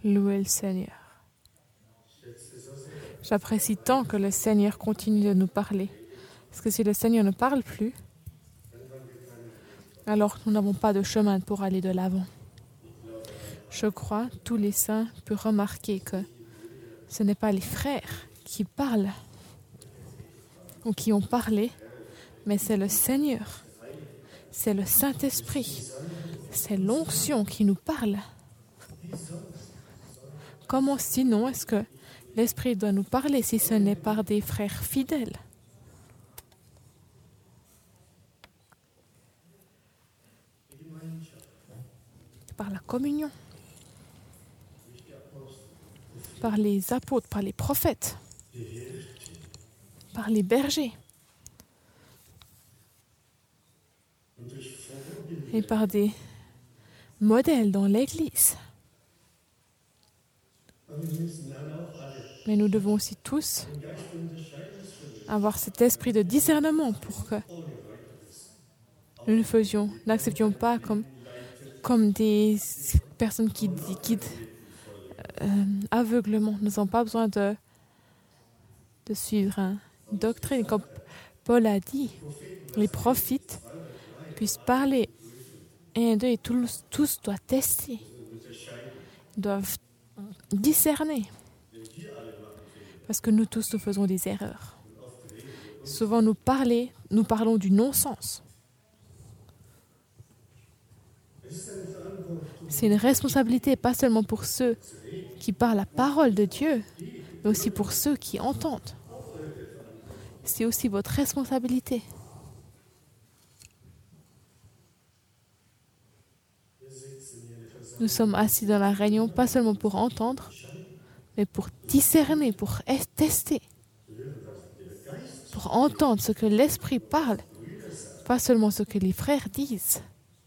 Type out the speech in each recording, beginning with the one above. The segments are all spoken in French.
Louez le Seigneur. J'apprécie tant que le Seigneur continue de nous parler. Parce que si le Seigneur ne parle plus, alors nous n'avons pas de chemin pour aller de l'avant. Je crois, tous les saints peuvent remarquer que ce n'est pas les frères qui parlent ou qui ont parlé, mais c'est le Seigneur. C'est le Saint-Esprit. C'est l'onction qui nous parle. Comment sinon est-ce que l'Esprit doit nous parler si ce n'est par des frères fidèles? Par la communion, par les apôtres, par les prophètes, par les bergers et par des modèles dans l'Église. Mais nous devons aussi tous avoir cet esprit de discernement pour que nous n'acceptions pas comme des personnes qui guident aveuglement. Nous n'avons pas besoin de suivre une doctrine. Comme Paul a dit, les prophètes puissent parler un d'eux et tous doivent tester. Ils doivent discerner. Parce que nous tous, nous faisons des erreurs. Souvent, nous parlons du non-sens. C'est une responsabilité, pas seulement pour ceux qui parlent la parole de Dieu, mais aussi pour ceux qui entendent. C'est aussi votre responsabilité. Nous sommes assis dans la réunion, pas seulement pour entendre, mais pour discerner, pour tester, pour entendre ce que l'Esprit parle, pas seulement ce que les frères disent.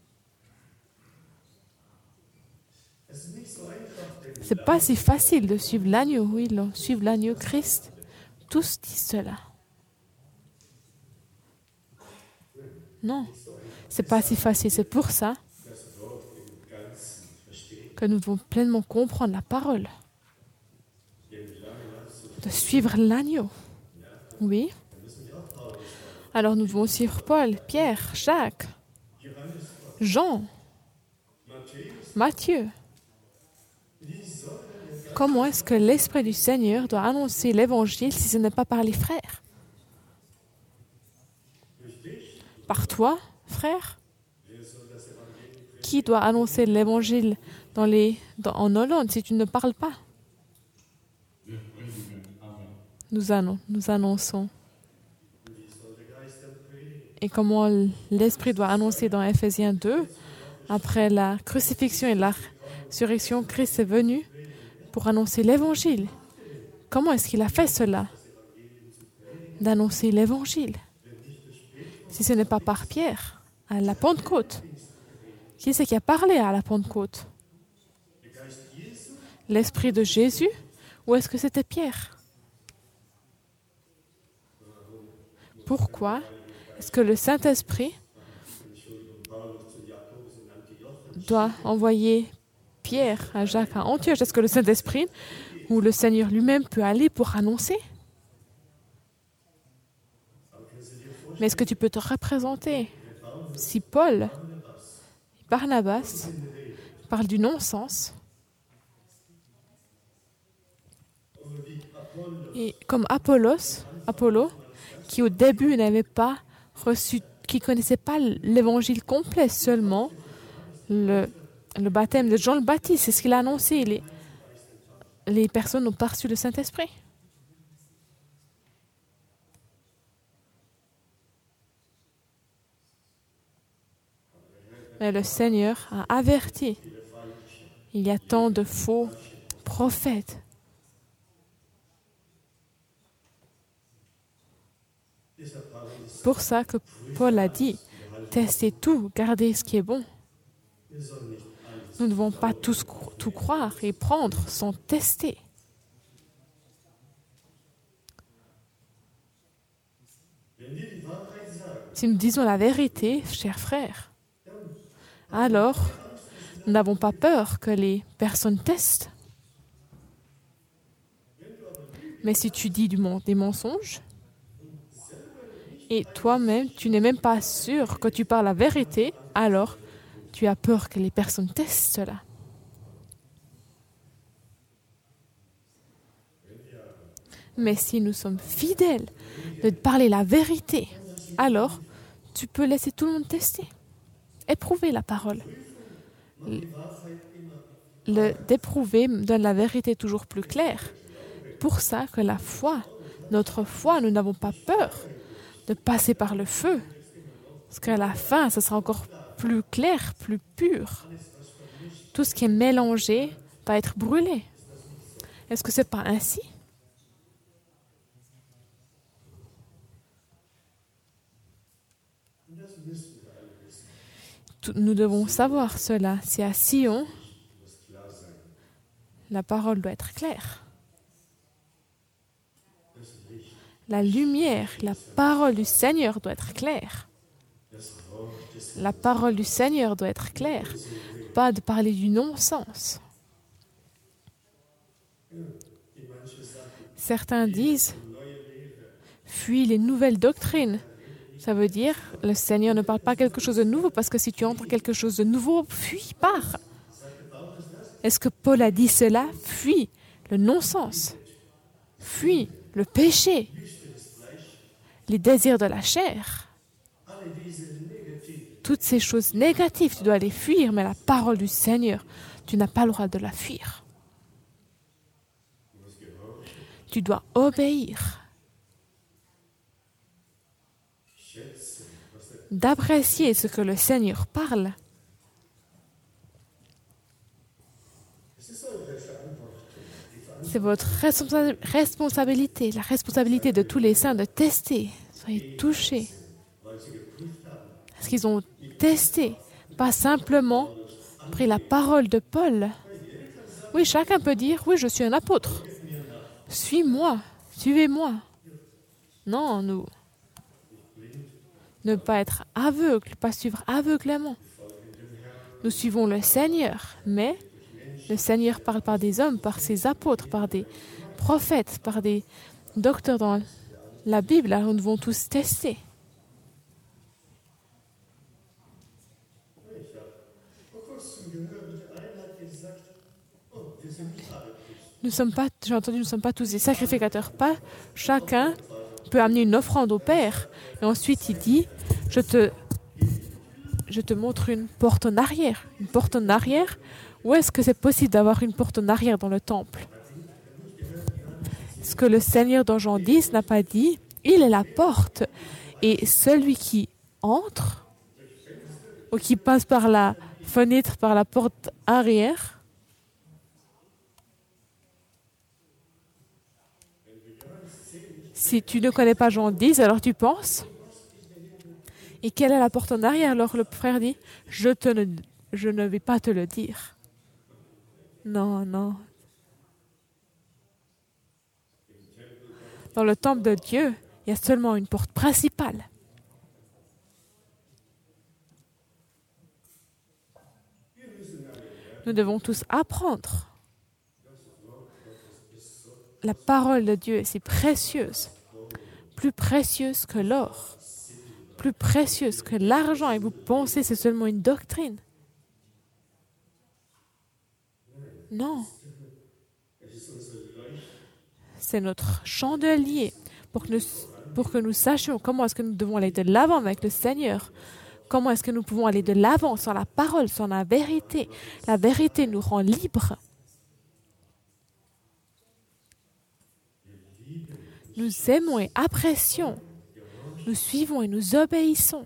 C'est pas si facile de suivre l'agneau, oui, suivre l'agneau Christ. Tous disent cela. Non, c'est pas si facile. C'est pour ça que nous devons pleinement comprendre la parole. De suivre l'agneau. Oui. Alors nous devons suivre Paul, Pierre, Jacques, Jean, Matthieu. Comment est-ce que l'Esprit du Seigneur doit annoncer l'Évangile si ce n'est pas par les frères? Par toi, frère? Qui doit annoncer l'Évangile en Hollande si tu ne parles pas? Nous annonçons. Et comment l'Esprit doit annoncer dans Ephésiens 2, après la crucifixion et la résurrection, Christ est venu pour annoncer l'Évangile. Comment est-ce qu'il a fait cela? D'annoncer l'Évangile. Si ce n'est pas par Pierre, à la Pentecôte. Qui c'est qui a parlé à la Pentecôte? L'Esprit de Jésus ou est-ce que c'était Pierre? Pourquoi est-ce que le Saint-Esprit doit envoyer Pierre à Jacques à Antioche? Est-ce que le Saint-Esprit ou le Seigneur lui-même peut aller pour annoncer? Mais est-ce que tu peux te représenter si Paul et Barnabas parlent du non-sens et comme Apollo, qui au début n'avait pas reçu, qui ne connaissait pas l'évangile complet, seulement le baptême de Jean le Baptiste, c'est ce qu'il a annoncé. Les personnes n'ont pas reçu le Saint-Esprit. Mais le Seigneur a averti. Il y a tant de faux prophètes. Pour ça que Paul a dit, testez tout, gardez ce qui est bon. Nous ne devons pas tout croire et prendre sans tester. Si nous disons la vérité, chers frères, alors nous n'avons pas peur que les personnes testent. Mais si tu dis des mensonges, et toi-même, tu n'es même pas sûr que tu parles la vérité, alors tu as peur que les personnes testent cela. Mais si nous sommes fidèles de parler la vérité, alors tu peux laisser tout le monde tester, éprouver la parole. D'éprouver donne la vérité toujours plus claire. Pour ça que la foi, notre foi, nous n'avons pas peur de passer par le feu. Parce qu'à la fin, ce sera encore plus clair, plus pur. Tout ce qui est mélangé va être brûlé. Est-ce que ce n'est pas ainsi? Nous devons savoir cela. Si à Sion, la parole doit être claire. La lumière, la parole du Seigneur doit être claire. La parole du Seigneur doit être claire. Pas de parler du non-sens. Certains disent, fuis les nouvelles doctrines. Ça veut dire, le Seigneur ne parle pas quelque chose de nouveau, parce que si tu entres quelque chose de nouveau, fuis, pars. Est-ce que Paul a dit cela? Fuis le non-sens. Fuis le péché. Les désirs de la chair. Toutes ces choses négatives, tu dois les fuir, mais la parole du Seigneur, tu n'as pas le droit de la fuir. Tu dois obéir. D'apprécier ce que le Seigneur parle. C'est votre responsabilité, la responsabilité de tous les saints de tester. Soyez touchés. Parce qu'ils ont testé, pas simplement pris la parole de Paul. Oui, chacun peut dire, oui, je suis un apôtre. Suis-moi, suivez-moi. Non, nous. Ne pas être aveugle, pas suivre aveuglément. Nous suivons le Seigneur, mais le Seigneur parle par des hommes, par ses apôtres, par des prophètes, par des docteurs dans la Bible. Alors nous devons tous tester. Nous sommes pas, j'ai entendu, nous ne sommes pas tous des sacrificateurs. Pas chacun peut amener une offrande au Père. Et ensuite, il dit, je te montre une porte en arrière. Une porte en arrière? Où est-ce que c'est possible d'avoir une porte en arrière dans le temple? Ce que le Seigneur dans Jean 10 n'a pas dit, il est la porte. Et celui qui entre, ou qui passe par la fenêtre, par la porte arrière, si tu ne connais pas Jean 10, alors tu penses. Et quelle est la porte en arrière? Alors le frère dit, je ne vais pas te le dire. Non, non. Dans le temple de Dieu, il y a seulement une porte principale. Nous devons tous apprendre. La parole de Dieu est si précieuse, plus précieuse que l'or, plus précieuse que l'argent. Et vous pensez que c'est seulement une doctrine? Non. C'est notre chandelier pour que nous sachions comment est-ce que nous devons aller de l'avant avec le Seigneur. Comment est-ce que nous pouvons aller de l'avant sans la parole, sans la vérité. La vérité nous rend libres. Nous aimons et apprécions. Nous suivons et nous obéissons.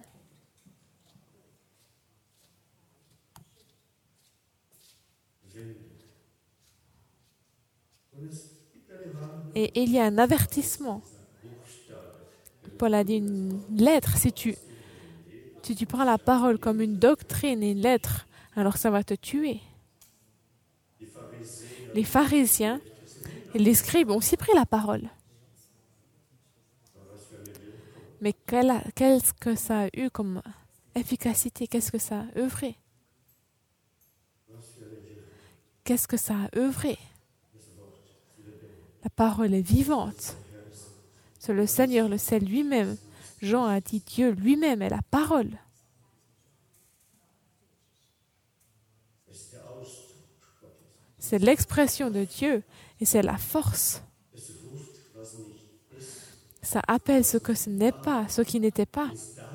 Et il y a un avertissement. Paul a dit une lettre. Si tu prends la parole comme une doctrine et une lettre, alors ça va te tuer. Les pharisiens et les scribes ont aussi pris la parole. Mais qu'est-ce que ça a eu comme efficacité? Qu'est-ce que ça a œuvré? Qu'est-ce que ça a œuvré? La parole est vivante. C'est le Seigneur le sait lui-même. Jean a dit Dieu lui-même est la parole. C'est l'expression de Dieu et c'est la force. Ça appelle ce que ce n'est pas, ce qui n'était pas.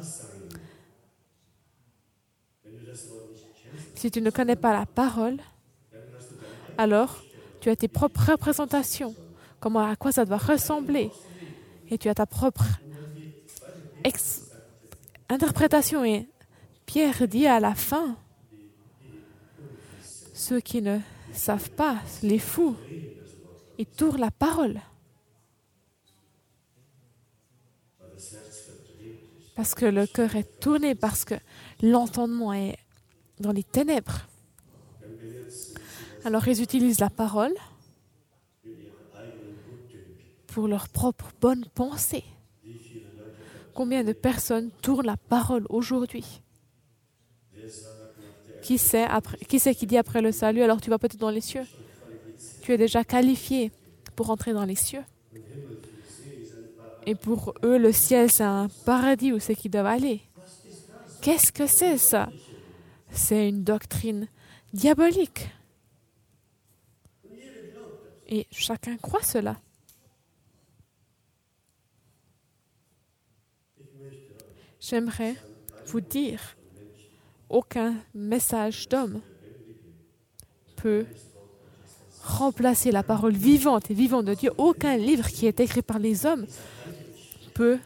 Si tu ne connais pas la parole, alors tu as tes propres représentations, à quoi ça doit ressembler. Et tu as ta propre interprétation. Et Pierre dit à la fin, ceux qui ne savent pas, les fous, ils tournent la parole. Parce que le cœur est tourné, parce que l'entendement est dans les ténèbres. Alors ils utilisent la parole pour leur propre bonne pensée. Combien de personnes tournent la parole aujourd'hui? Qui c'est qui dit après le salut, alors tu vas peut-être dans les cieux? Tu es déjà qualifié pour entrer dans les cieux. Et pour eux, le ciel, c'est un paradis où c'est qu'ils doivent aller. Qu'est-ce que c'est ça? C'est une doctrine diabolique. Et chacun croit cela. J'aimerais vous dire, aucun message d'homme peut remplacer la parole vivante et vivante de Dieu. Aucun livre qui est écrit par les hommes peut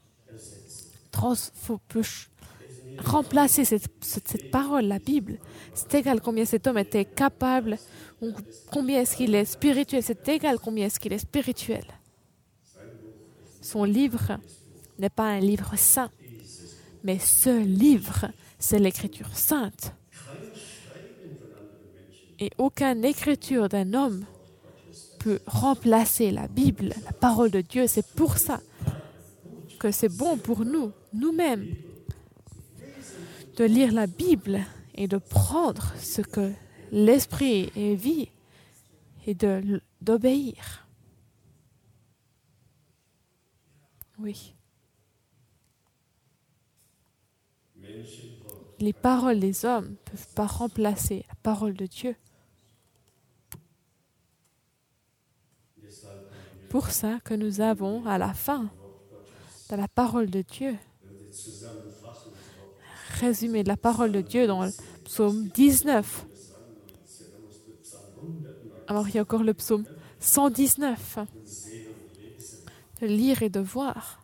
remplacer cette parole, la Bible. C'est égal combien cet homme était capable, ou combien est-ce qu'il est spirituel. C'est égal combien est-ce qu'il est spirituel. Son livre n'est pas un livre saint, mais ce livre, c'est l'Écriture sainte. Et aucune écriture d'un homme peut remplacer la Bible, la parole de Dieu. C'est pour ça que c'est bon pour nous, nous-mêmes, de lire la Bible et de prendre ce que l'Esprit vit et d'obéir. Oui. Les paroles des hommes ne peuvent pas remplacer la parole de Dieu. Pour ça que nous avons à la fin de la parole de Dieu, résumé de la parole de Dieu dans le psaume 19. Alors il y a encore le psaume 119. De lire et de voir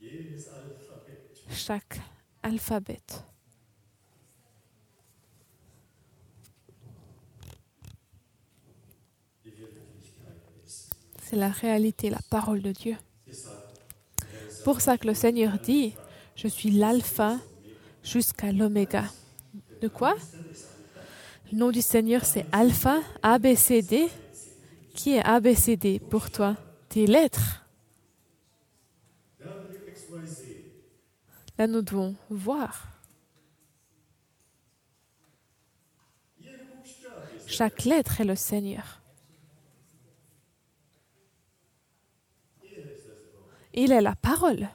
chaque alphabet. C'est la réalité, la parole de Dieu. Pour ça que le Seigneur dit, je suis l'alpha jusqu'à l'oméga. De quoi? Le nom du Seigneur, c'est Alpha, ABCD. Qui est ABCD pour toi? Tes lettres. Là, nous devons voir. Chaque lettre est le Seigneur. Il est la parole.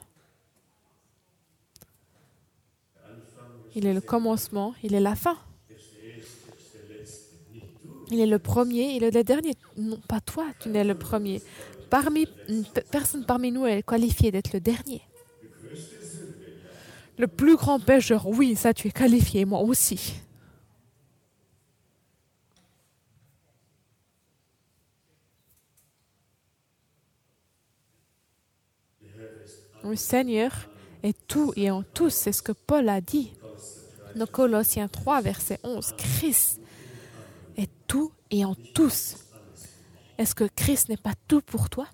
Il est le commencement, il est la fin. Il est le premier, il est le dernier. Non, pas toi, tu n'es le premier. Personne parmi nous est qualifié d'être le dernier. Le plus grand pécheur, oui, ça tu es qualifié, moi aussi. Le Seigneur est tout et en tous, c'est ce que Paul a dit. Dans Colossiens 3, verset 11, Christ est tout et en tous. Est-ce que Christ n'est pas tout pour toi?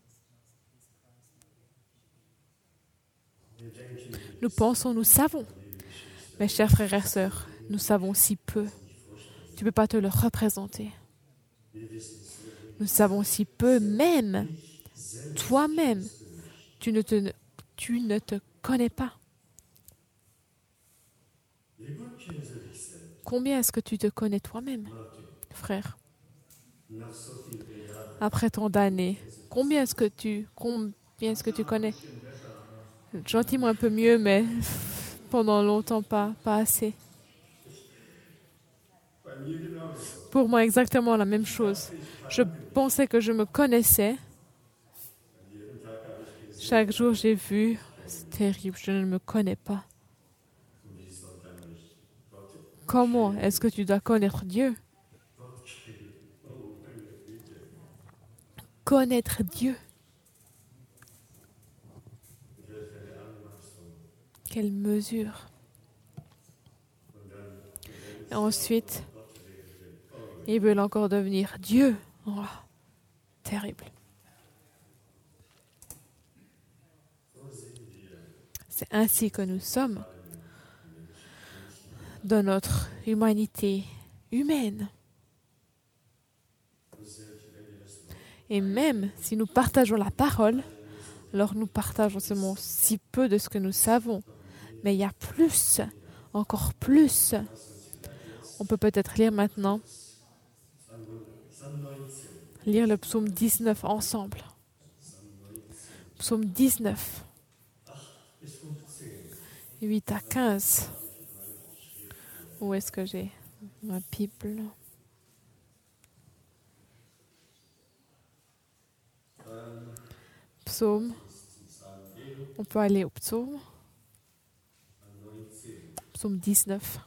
Nous pensons, nous savons. Mes chers frères et sœurs, nous savons si peu. Tu ne peux pas te le représenter. Nous savons si peu, même toi-même, tu ne te connais pas. Combien est-ce que tu te connais toi-même, frère? Après tant d'années, combien est-ce que tu connais? Gentiment un peu mieux, mais pendant longtemps pas assez. Pour moi, exactement la même chose. Je pensais que je me connaissais. Chaque jour, j'ai vu, c'est terrible, je ne me connais pas. Comment est-ce que tu dois connaître Dieu? Connaître Dieu. Quelle mesure. Et ensuite, ils veulent encore devenir Dieu. Oh, terrible. C'est ainsi que nous sommes dans notre humanité humaine. Et même si nous partageons la parole, alors nous partageons seulement si peu de ce que nous savons. Mais il y a plus, encore plus. On peut peut-être lire maintenant, lire le psaume 19 ensemble. Psaume 19, 8 à 15. Où est-ce que j'ai ma Bible? Psaume. On peut aller au psaume. Psaume 19.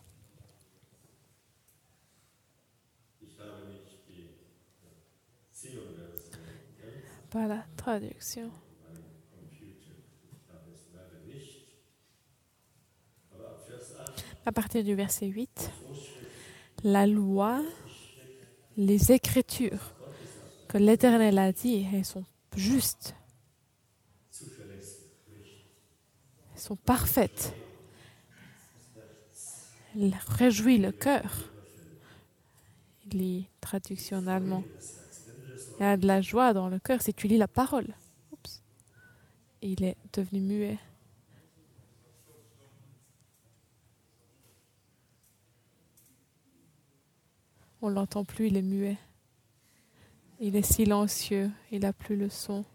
Pas la traduction. À partir du verset 8, la loi, les Écritures que l'Éternel a dit, elles sont justes, elles sont parfaites. Elle réjouit le cœur. Il lit traduction en allemand. Il y a de la joie dans le cœur si tu lis la parole. Oups. Il est devenu muet. On ne l'entend plus, il est muet. Il est silencieux, il n'a plus le son.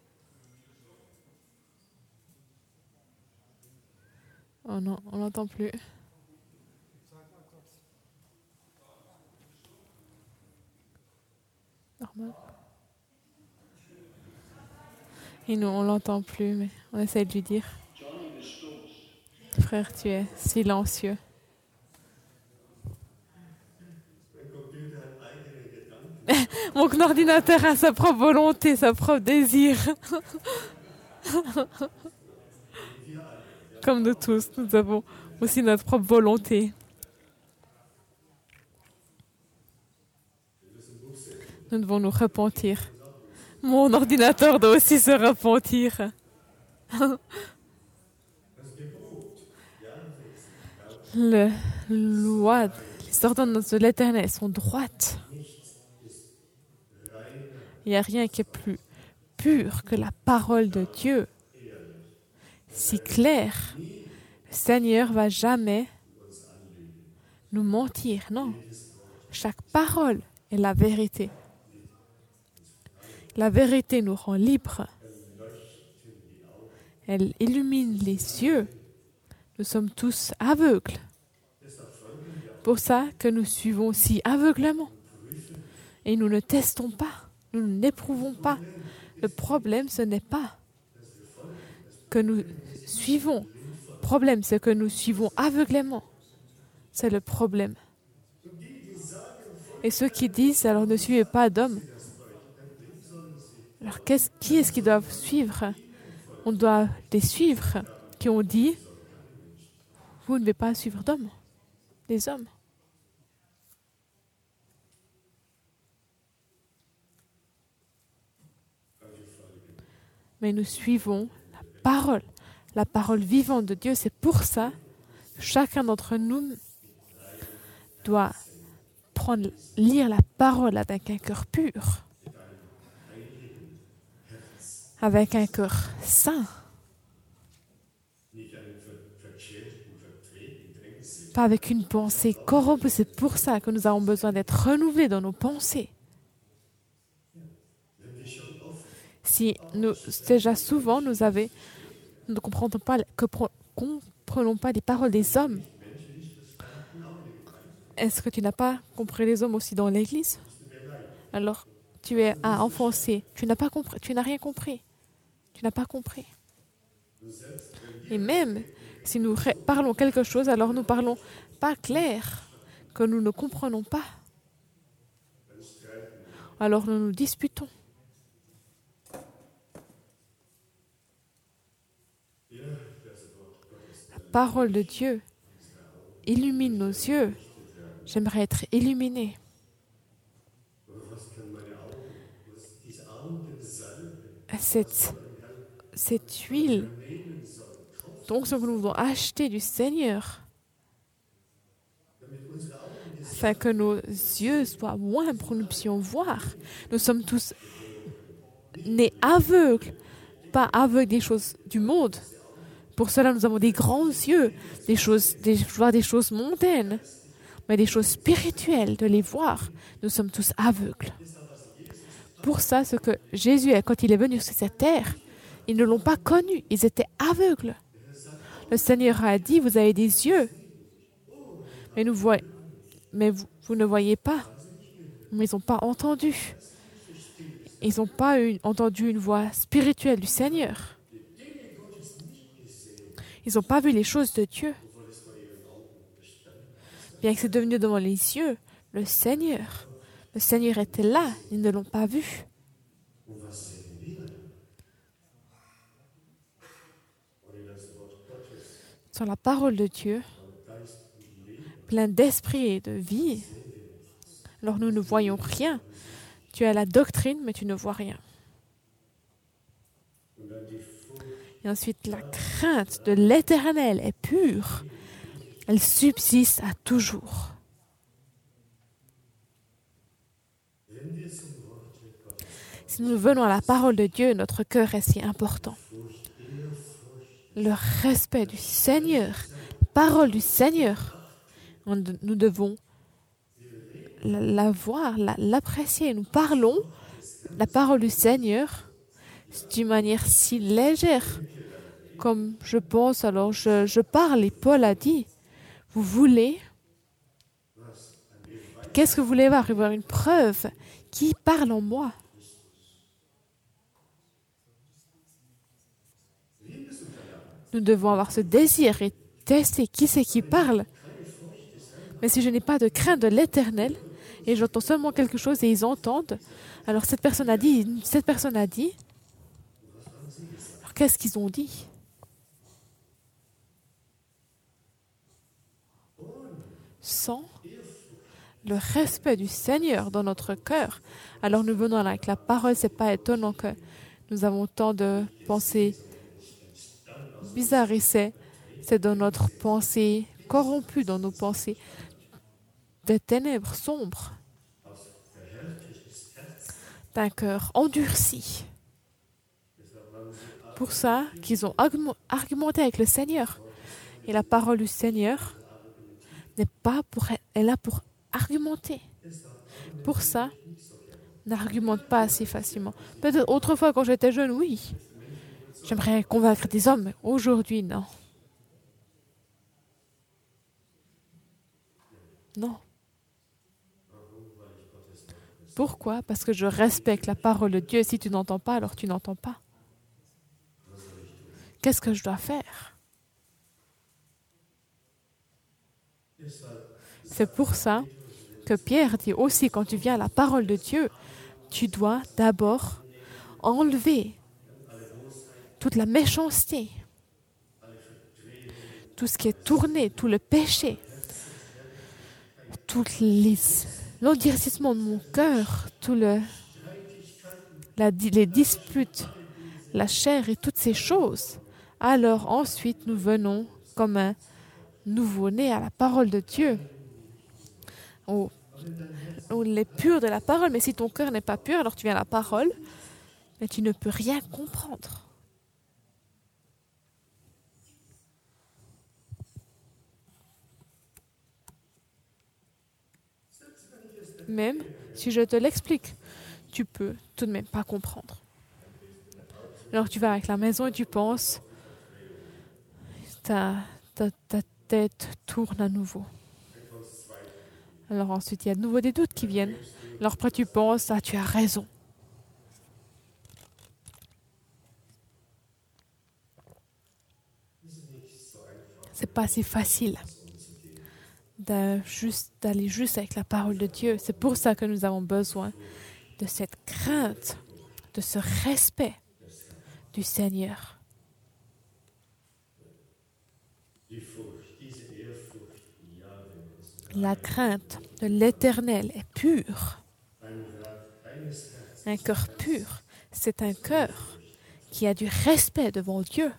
Oh non, on ne l'entend plus. Normal. Et nous, on ne l'entend plus, mais on essaie de lui dire. Frère, tu es silencieux. Mon ordinateur a sa propre volonté, sa propre désir. Comme nous tous, nous avons aussi notre propre volonté. Nous devons nous repentir. Mon ordinateur doit aussi se repentir. Les lois, les ordonnances de l'Éternel sont droites. Il n'y a rien qui est plus pur que la parole de Dieu. Si clair, le Seigneur ne va jamais nous mentir. Non, chaque parole est la vérité. La vérité nous rend libres. Elle illumine les yeux. Nous sommes tous aveugles. Pour ça que nous suivons si aveuglement. Et nous ne testons pas. Nous n'éprouvons pas. Le problème, ce n'est pas que nous suivons. Le problème, c'est que nous suivons aveuglément. C'est le problème. Et ceux qui disent, alors ne suivez pas d'hommes. Alors qui est-ce qui doit suivre? On doit les suivre qui ont dit, vous ne devez pas suivre d'hommes, des hommes. Mais nous suivons la parole vivante de Dieu. C'est pour ça que chacun d'entre nous doit lire la parole avec un cœur pur, avec un cœur saint, pas avec une pensée corrompue. C'est pour ça que nous avons besoin d'être renouvelés dans nos pensées. Si nous, déjà souvent, nous ne comprenons pas les paroles des hommes, est-ce que tu n'as pas compris les hommes aussi dans l'Église? Alors, tu es à enfoncer. Tu n'as pas compris. Tu n'as rien compris. Tu n'as pas compris. Et même si nous parlons quelque chose, alors nous parlons pas clair, que nous ne comprenons pas. Alors nous nous disputons. La parole de Dieu illumine nos yeux. J'aimerais être illuminé. Cette huile, donc ce que nous devons acheter du Seigneur, afin que nos yeux soient moins pour que nous puissions voir. Nous sommes tous nés aveugles, pas aveugles des choses du monde. Pour cela, nous avons des grands yeux, voir des choses mondaines, mais des choses spirituelles, de les voir. Nous sommes tous aveugles. Pour ça, ce que Jésus, quand il est venu sur cette terre, ils ne l'ont pas connu, ils étaient aveugles. Le Seigneur a dit, vous avez des yeux, mais vous ne voyez pas. Mais ils n'ont pas entendu. Ils n'ont pas entendu une voix spirituelle du Seigneur. Ils n'ont pas vu les choses de Dieu. Bien que c'est devenu devant les yeux, le Seigneur était là, ils ne l'ont pas vu. Sur la parole de Dieu, plein d'esprit et de vie, alors nous ne voyons rien. Tu as la doctrine, mais tu ne vois rien. Et ensuite, la crainte de l'Éternel est pure. Elle subsiste à toujours. Si nous venons à la parole de Dieu, notre cœur est si important. Le respect du Seigneur, la parole du Seigneur, nous devons la voir, l'apprécier. Nous parlons la parole du Seigneur d'une manière si légère. Comme je pense, alors je parle et Paul a dit, vous voulez, qu'est-ce que vous voulez voir? Voir une preuve qui parle en moi. Nous devons avoir ce désir et tester qui c'est qui parle. Mais si je n'ai pas de crainte de l'Éternel, et j'entends seulement quelque chose et ils entendent, alors cette personne a dit, alors qu'est-ce qu'ils ont dit? Sans le respect du Seigneur dans notre cœur, alors nous venons avec la parole, c'est pas étonnant que nous avons tant de pensées bizarres et c'est dans notre pensée corrompue, dans nos pensées des ténèbres sombres, d'un cœur endurci. Pour ça qu'ils ont argumenté avec le Seigneur. Et la parole du Seigneur est là pour argumenter. Pour ça, n'argumente pas assez facilement. Peut-être autrefois, quand j'étais jeune, oui. J'aimerais convaincre des hommes, mais aujourd'hui, non. Non. Pourquoi? Parce que je respecte la parole de Dieu. Si tu n'entends pas, alors tu n'entends pas. Qu'est-ce que je dois faire? C'est pour ça que Pierre dit aussi, quand tu viens à la parole de Dieu, tu dois d'abord enlever toute la méchanceté, tout ce qui est tourné, tout le péché, tout l'endurcissement de mon cœur, les disputes, la chair et toutes ces choses. Alors ensuite, nous venons comme un nouveau-né à la parole de Dieu. On est pur de la parole, mais si ton cœur n'est pas pur, alors tu viens à la parole, mais tu ne peux rien comprendre. Même si je te l'explique, tu peux tout de même pas comprendre. Alors tu vas avec la maison et tu penses, ta tête tourne à nouveau. Alors ensuite, il y a de nouveau des doutes qui viennent. Alors après, tu penses, tu as raison. C'est pas si facile d'aller juste avec la parole de Dieu. C'est pour ça que nous avons besoin de cette crainte, de ce respect du Seigneur. La crainte de l'Éternel est pure. Un cœur pur, c'est un cœur qui a du respect devant Dieu.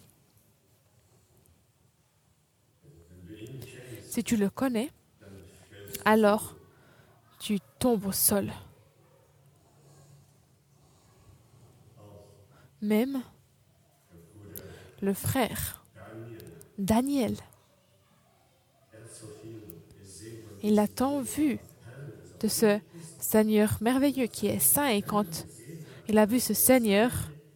Si tu le connais, alors tu tombes au sol. Même le frère Daniel, il a tant vu de ce Seigneur merveilleux qui est saint, et quand il a vu ce Seigneur,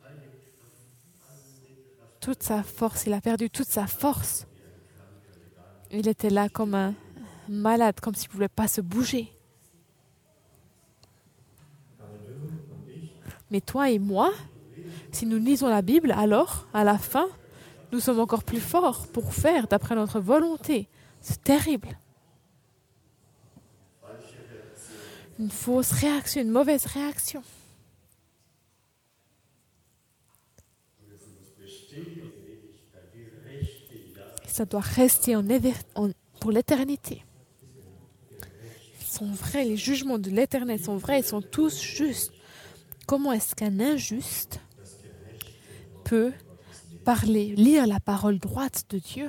toute sa force, il a perdu toute sa force. Il était là comme un malade, comme s'il ne pouvait pas se bouger. Mais toi et moi, si nous lisons la Bible, alors, à la fin, nous sommes encore plus forts pour faire d'après notre volonté. C'est terrible. Une fausse réaction, une mauvaise réaction. Et ça doit rester pour l'éternité. Ils sont vrais, les jugements de l'Éternel sont vrais, ils sont tous justes. Comment est-ce qu'un injuste peut lire la parole droite de Dieu?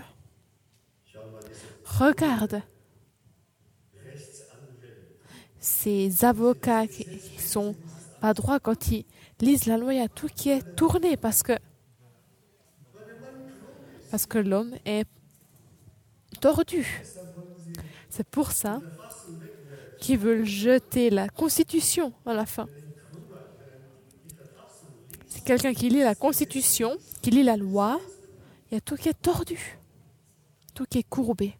Regarde ces avocats qui sont pas droits quand ils lisent la loi, il y a tout qui est tourné parce que l'homme est tordu. C'est pour ça qu'ils veulent jeter la Constitution à la fin. C'est quelqu'un qui lit la Constitution, qui lit la loi, il y a tout qui est tordu, tout qui est courbé.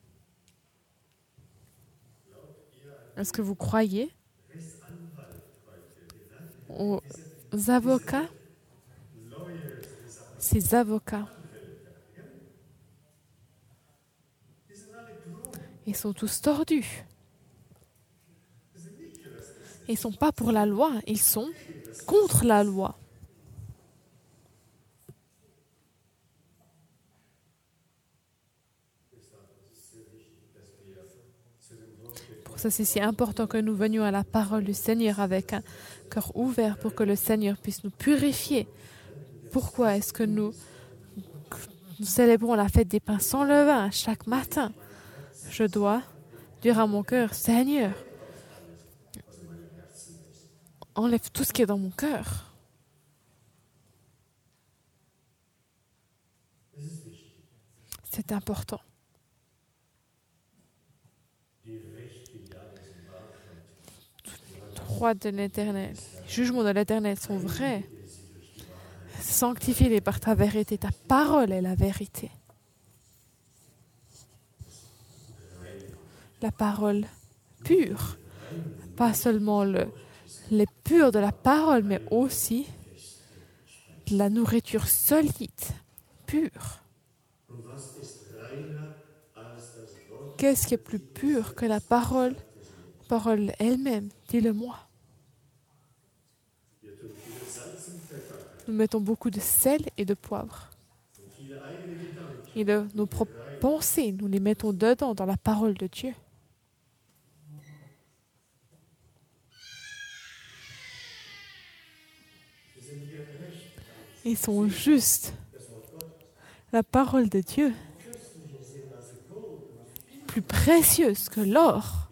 Est-ce que vous croyez aux avocats? Ces avocats, ils sont tous tordus. Ils ne sont pas pour la loi, ils sont contre la loi. Pour ça, c'est si important que nous venions à la parole du Seigneur avec un cœur ouvert pour que le Seigneur puisse nous purifier. Pourquoi est-ce que nous célébrons la fête des pains sans levain chaque matin? Je dois dire à mon cœur, Seigneur, enlève tout ce qui est dans mon cœur. C'est important. Droit de l'Éternel, les jugements de l'Éternel sont vrais. Sanctifie-les par ta vérité. Ta parole est la vérité. La parole pure. Pas seulement les purs de la parole, mais aussi la nourriture solide, pure. Qu'est-ce qui est plus pur que la parole elle-même? Dis-le-moi. Nous mettons beaucoup de sel et de poivre. Et nos propres pensées, nous les mettons dedans, dans la parole de Dieu. Ils sont justes. La parole de Dieu, plus précieuse que l'or,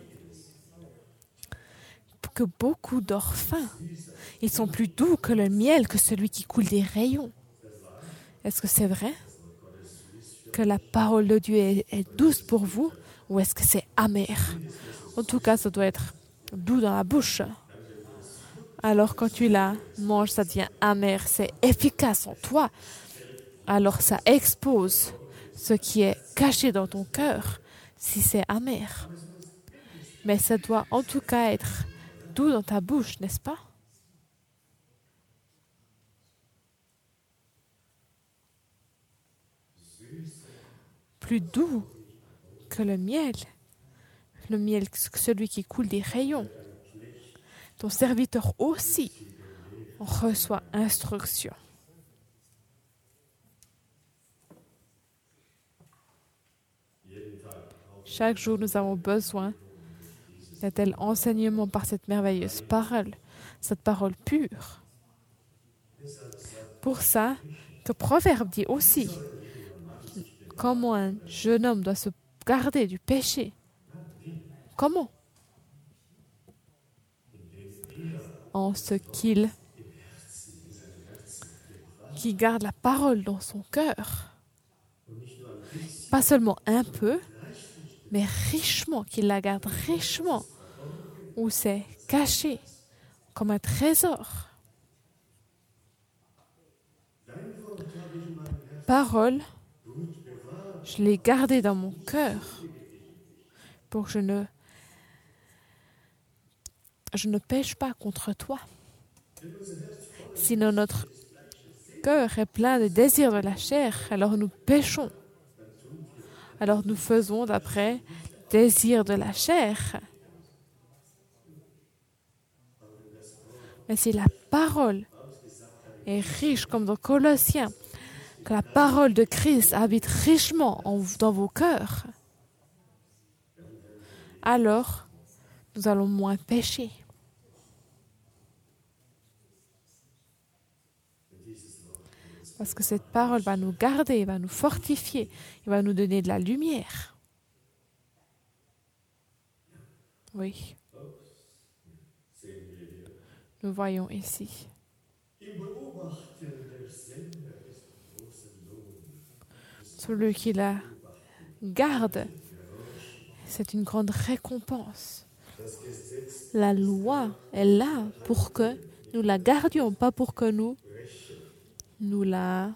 que beaucoup d'or fin. Ils sont plus doux que le miel, que celui qui coule des rayons. Est-ce que c'est vrai que la parole de Dieu est douce pour vous, ou est-ce que c'est amer? En tout cas, ça doit être doux dans la bouche. Alors quand tu la manges, ça devient amer, c'est efficace en toi. Alors ça expose ce qui est caché dans ton cœur, si c'est amer. Mais ça doit en tout cas être doux dans ta bouche, n'est-ce pas? Plus doux que le miel, celui qui coule des rayons. Ton serviteur aussi reçoit instruction. Chaque jour, nous avons besoin d'un tel enseignement par cette merveilleuse parole, cette parole pure. Pour ça, que Proverbe dit aussi comment un jeune homme doit se garder du péché. Comment? En ce qui garde la parole dans son cœur. Pas seulement un peu, mais richement, qu'il la garde richement, où c'est caché comme un trésor. Parole, je l'ai gardée dans mon cœur pour que je ne pêche pas contre toi. Sinon notre cœur est plein de désirs de la chair, alors nous péchons. Alors nous faisons d'après désir de la chair. Mais si la parole est riche, comme dans Colossiens, que la parole de Christ habite richement dans vos cœurs, alors nous allons moins pécher. Parce que cette parole va nous garder, va nous fortifier, il va nous donner de la lumière. Oui. Nous voyons ici. Celui qui la garde, c'est une grande récompense. La loi est là pour que nous la gardions, pas pour que nous la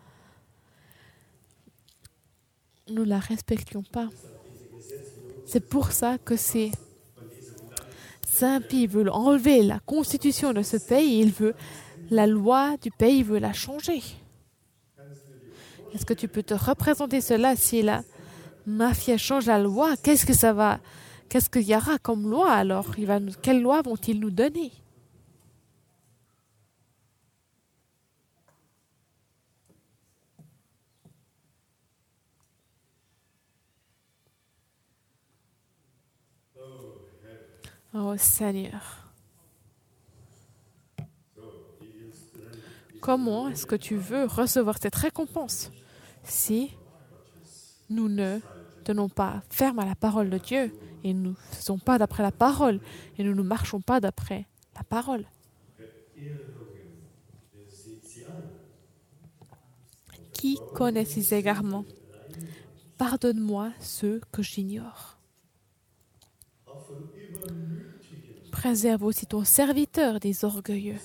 respections pas. C'est pour ça que ces impies veulent enlever la constitution de ce pays. La loi du pays veut la changer. Est-ce que tu peux te représenter cela si la mafia change la loi? Qu'est-ce qu'il y aura comme loi alors? Quelle loi vont-ils nous donner? Oh Seigneur. Comment est-ce que tu veux recevoir cette récompense si nous ne tenons pas ferme à la parole de Dieu et nous ne faisons pas d'après la parole et nous ne marchons pas d'après la parole? Qui connaît ces égarements? Pardonne-moi ceux que j'ignore. Préserve aussi ton serviteur des orgueilleux.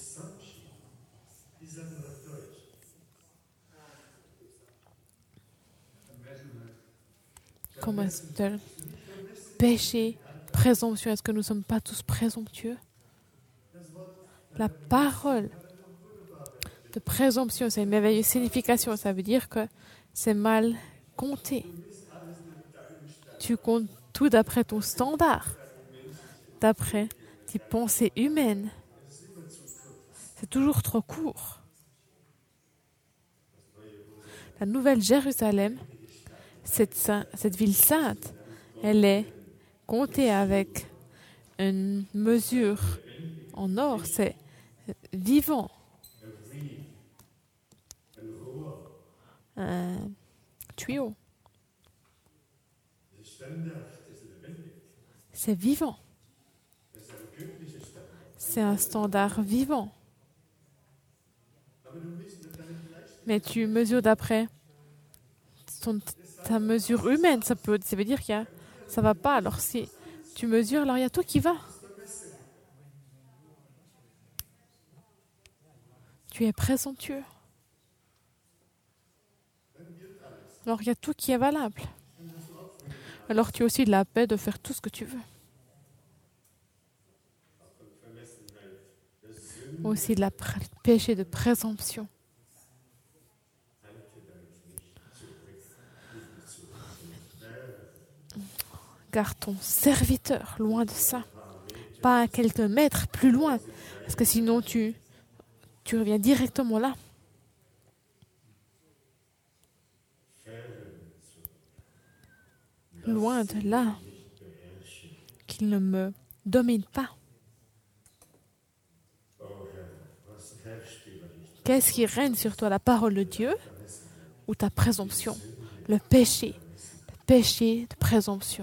Comment est-ce que péché, présomption, est-ce que nous ne sommes pas tous présomptueux? La parole de présomption, c'est une merveilleuse signification. Ça veut dire que c'est mal compté. Tu comptes tout d'après ton standard, d'après tes pensées humaines. C'est toujours trop court. La Nouvelle Jérusalem, cette ville sainte, elle est comptée avec une mesure en or, c'est vivant. Un tuyau. C'est vivant. C'est un standard vivant. Mais tu mesures d'après ta mesure humaine. Ça veut dire que ça ne va pas. Alors si tu mesures, alors il y a tout qui va. tu es présomptueux. Alors il y a tout qui est valable. Alors tu as aussi de la paix de faire tout ce que tu veux. Aussi de la péché de présomption. Garde ton serviteur loin de ça. Pas à quelques mètres plus loin. Parce que sinon tu reviens directement là. Loin de là. Qu'il ne me domine pas. Qu'est-ce qui règne sur toi, la parole de Dieu ou ta présomption? Le péché de présomption.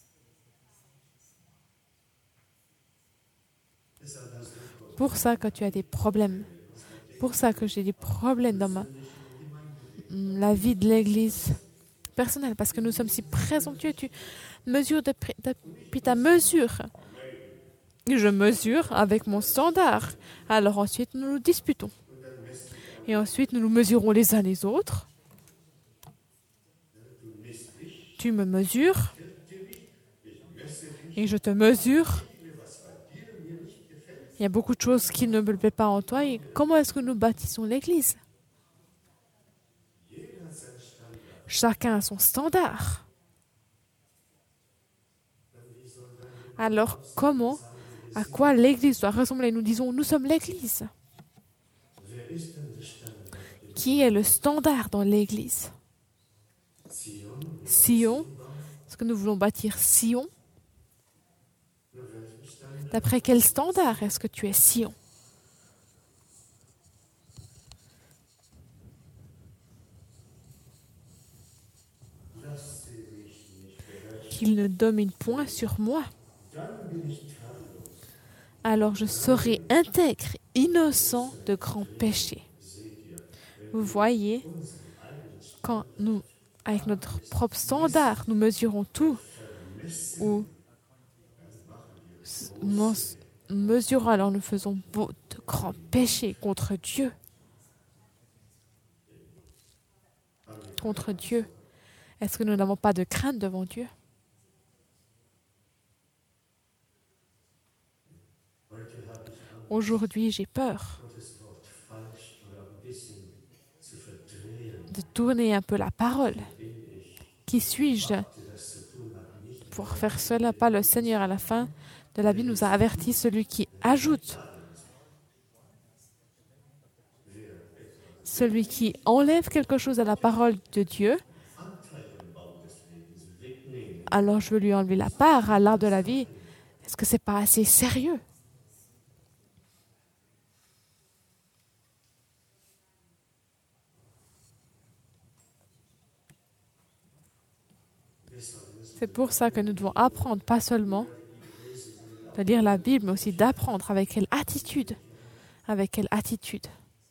Pour ça que tu as des problèmes. Pour ça que j'ai des problèmes dans la vie de l'Église personnelle. Parce que nous sommes si présomptueux. Tu mesures depuis ta mesure. Je mesure avec mon standard. Alors ensuite, nous nous disputons. Et ensuite, nous nous mesurons les uns les autres. Tu me mesures. Et je te mesure. Il y a beaucoup de choses qui ne me plaisent pas en toi. Et comment est-ce que nous bâtissons l'Église? Chacun a son standard. Alors, à quoi l'Église doit ressembler? Nous disons, nous sommes l'Église. Qui est le standard dans l'Église? Sion. Est-ce que nous voulons bâtir Sion? D'après quel standard est-ce que tu es Sion? Qu'il ne domine point sur moi. Alors je serai intègre, innocent de grands péchés. Vous voyez, quand nous, avec notre propre standard, nous mesurons tout, ou nous mesurons, alors nous faisons de grands péchés contre Dieu. Contre Dieu. Est-ce que nous n'avons pas de crainte devant Dieu? Aujourd'hui, j'ai peur de tourner un peu la parole. Qui suis-je pour faire cela? Pas le Seigneur à la fin de la Bible nous a averti, celui qui ajoute, celui qui enlève quelque chose à la parole de Dieu, alors je veux lui enlever la part à l'arbre de la vie. Est-ce que ce n'est pas assez sérieux? C'est pour ça que nous devons apprendre, pas seulement de lire la Bible, mais aussi d'apprendre avec quelle attitude. Avec quelle attitude.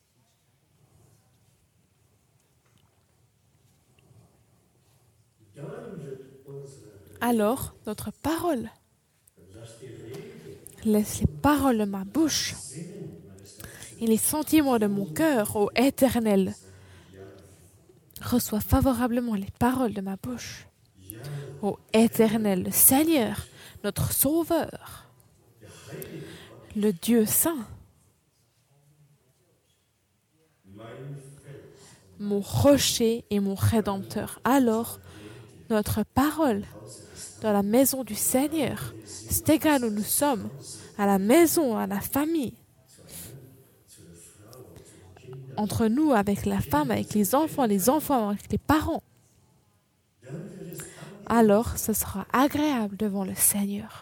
Alors, notre parole. Laisse les paroles de ma bouche et les sentiments de mon cœur, ô Éternel. Reçois favorablement les paroles de ma bouche. Ô Éternel, le Seigneur, notre Sauveur, le Dieu saint, mon rocher et mon Rédempteur. Alors, notre parole dans la maison du Seigneur, c'est égal où nous sommes, à la maison, à la famille, entre nous, avec la femme, avec les enfants avec les parents. Alors, ce sera agréable devant le Seigneur.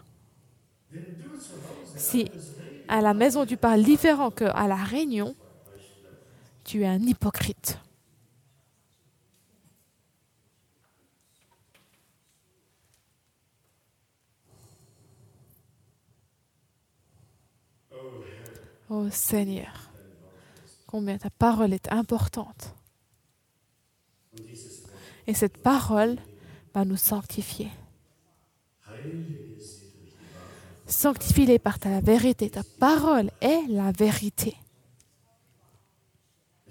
Si à la maison tu parles différent qu'à la réunion, tu es un hypocrite. Oh Seigneur, combien ta parole est importante. Et cette parole va nous sanctifier. Sanctifie-les par ta vérité. Ta parole est la vérité.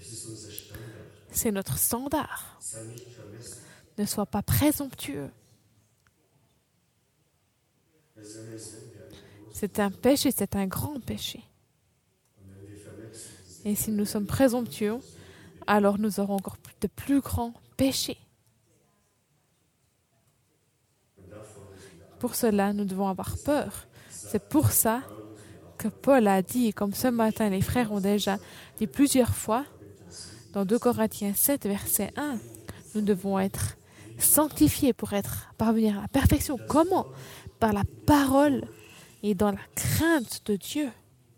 C'est notre standard. Ne sois pas présomptueux. C'est un péché, c'est un grand péché. Et si nous sommes présomptueux, alors nous aurons encore de plus grands péchés. Pour cela, nous devons avoir peur. C'est pour ça que Paul a dit, comme ce matin les frères ont déjà dit plusieurs fois, dans 2 Corinthiens 7, verset 1, nous devons être sanctifiés pour parvenir à la perfection. Comment? Par la parole et dans la crainte de Dieu.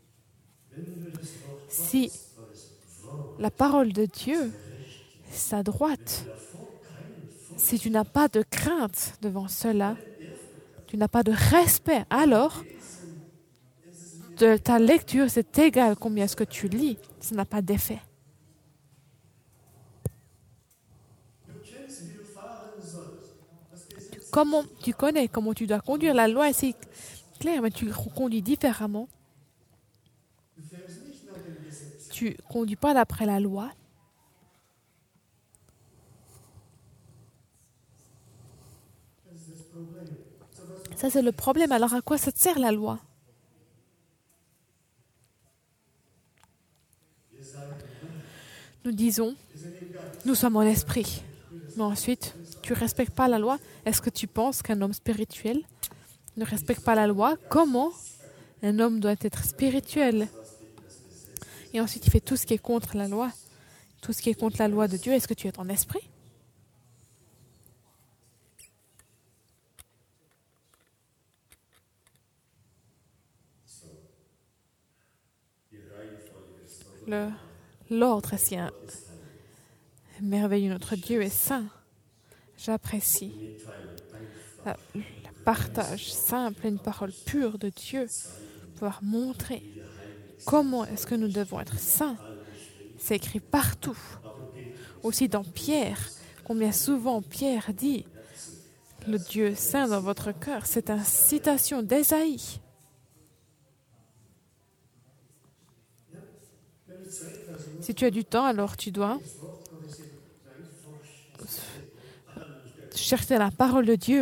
Si la parole de Dieu, sa droite, si tu n'as pas de crainte devant cela, tu n'as pas de respect, alors de ta lecture, c'est égal combien est-ce que tu lis, ça n'a pas d'effet. Tu connais comment tu dois conduire. La loi est si claire, mais tu conduis différemment. Tu ne conduis pas d'après la loi. Ça, c'est le problème. Alors, à quoi ça te sert la loi? Nous disons, nous sommes en esprit. Mais ensuite, tu ne respectes pas la loi. Est-ce que tu penses qu'un homme spirituel ne respecte pas la loi? Comment un homme doit être spirituel? Et ensuite, il fait tout ce qui est contre la loi. Tout ce qui est contre la loi de Dieu. Est-ce que tu es en esprit? L'ordre est si merveilleux. Notre Dieu est saint. J'apprécie le partage simple, une parole pure de Dieu, pouvoir montrer comment est-ce que nous devons être saints. C'est écrit partout. Aussi dans Pierre, combien souvent Pierre dit « Le Dieu saint dans votre cœur », c'est une citation d'Ésaïe. Si tu as du temps, alors tu dois chercher la parole de Dieu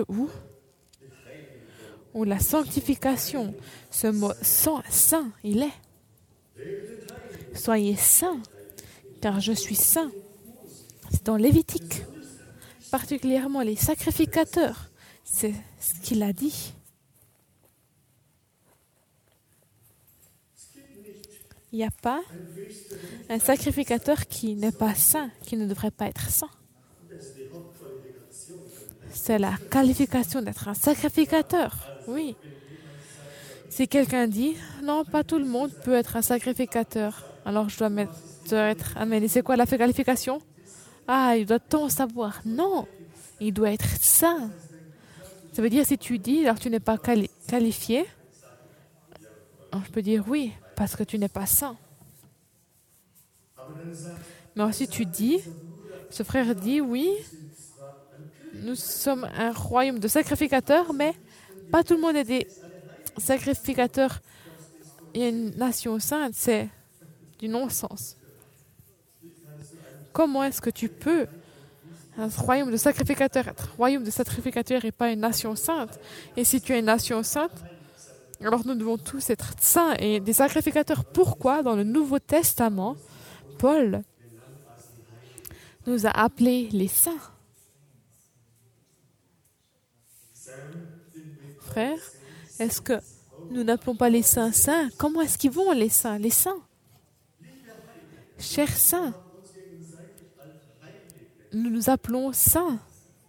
où la sanctification, ce mot saint, il est. Soyez saints, car je suis saint. C'est dans Lévitique, particulièrement les sacrificateurs. C'est ce qu'il a dit. Il n'y a pas un sacrificateur qui n'est pas saint, qui ne devrait pas être saint. C'est la qualification d'être un sacrificateur, oui. Si quelqu'un dit, non, pas tout le monde peut être un sacrificateur, alors je dois être... Mais c'est quoi la qualification? Ah, il doit tant savoir. Non, il doit être saint. Ça veut dire, si tu dis, alors tu n'es pas qualifié, alors je peux dire oui, parce que tu n'es pas saint. Mais ensuite tu dis, ce frère dit, oui, nous sommes un royaume de sacrificateurs, mais pas tout le monde est des sacrificateurs. Il y a une nation sainte, c'est du non-sens. Comment est-ce que tu peux, un royaume de sacrificateurs, être royaume de sacrificateurs et pas une nation sainte? Et si tu es une nation sainte, alors nous devons tous être saints et des sacrificateurs. Pourquoi dans le Nouveau Testament, Paul nous a appelés les saints? Frères, est-ce que nous n'appelons pas les saints saints? Comment est-ce qu'ils vont les saints? Les saints. Chers saints, nous nous appelons saints.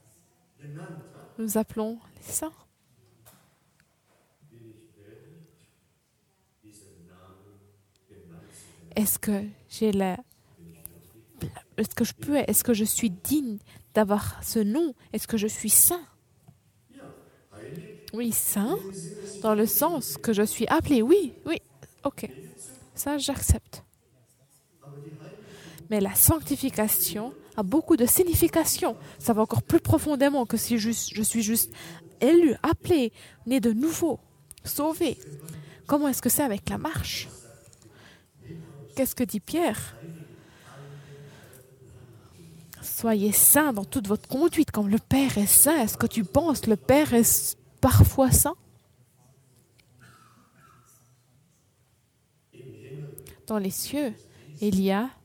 Nous appelons les saints. Est-ce que est-ce que je suis digne d'avoir ce nom? Est-ce que je suis saint? Oui, saint, dans le sens que je suis appelé. Oui, ok. Ça, j'accepte. Mais la sanctification a beaucoup de signification. Ça va encore plus profondément que si je suis juste élu, appelé, né de nouveau, sauvé. Comment est-ce que c'est avec la marche? Qu'est-ce que dit Pierre? Soyez saints dans toute votre conduite, comme le Père est saint. Est-ce que tu penses que le Père est parfois saint? Dans les cieux, il y a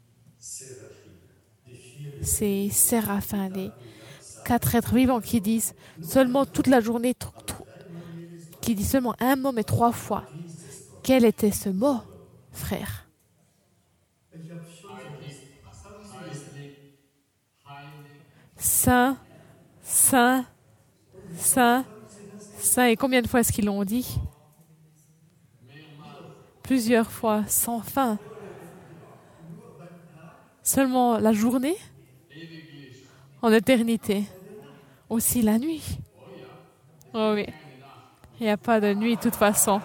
ces séraphins, les 4 êtres vivants qui disent seulement toute la journée, qui disent seulement un mot mais 3 fois. Quel était ce mot, frère? Saint, saint, saint, saint. Et combien de fois est-ce qu'ils l'ont dit? Plusieurs fois, sans fin. Seulement la journée? En éternité. Aussi la nuit. Oh oui. Il n'y a pas de nuit de toute façon.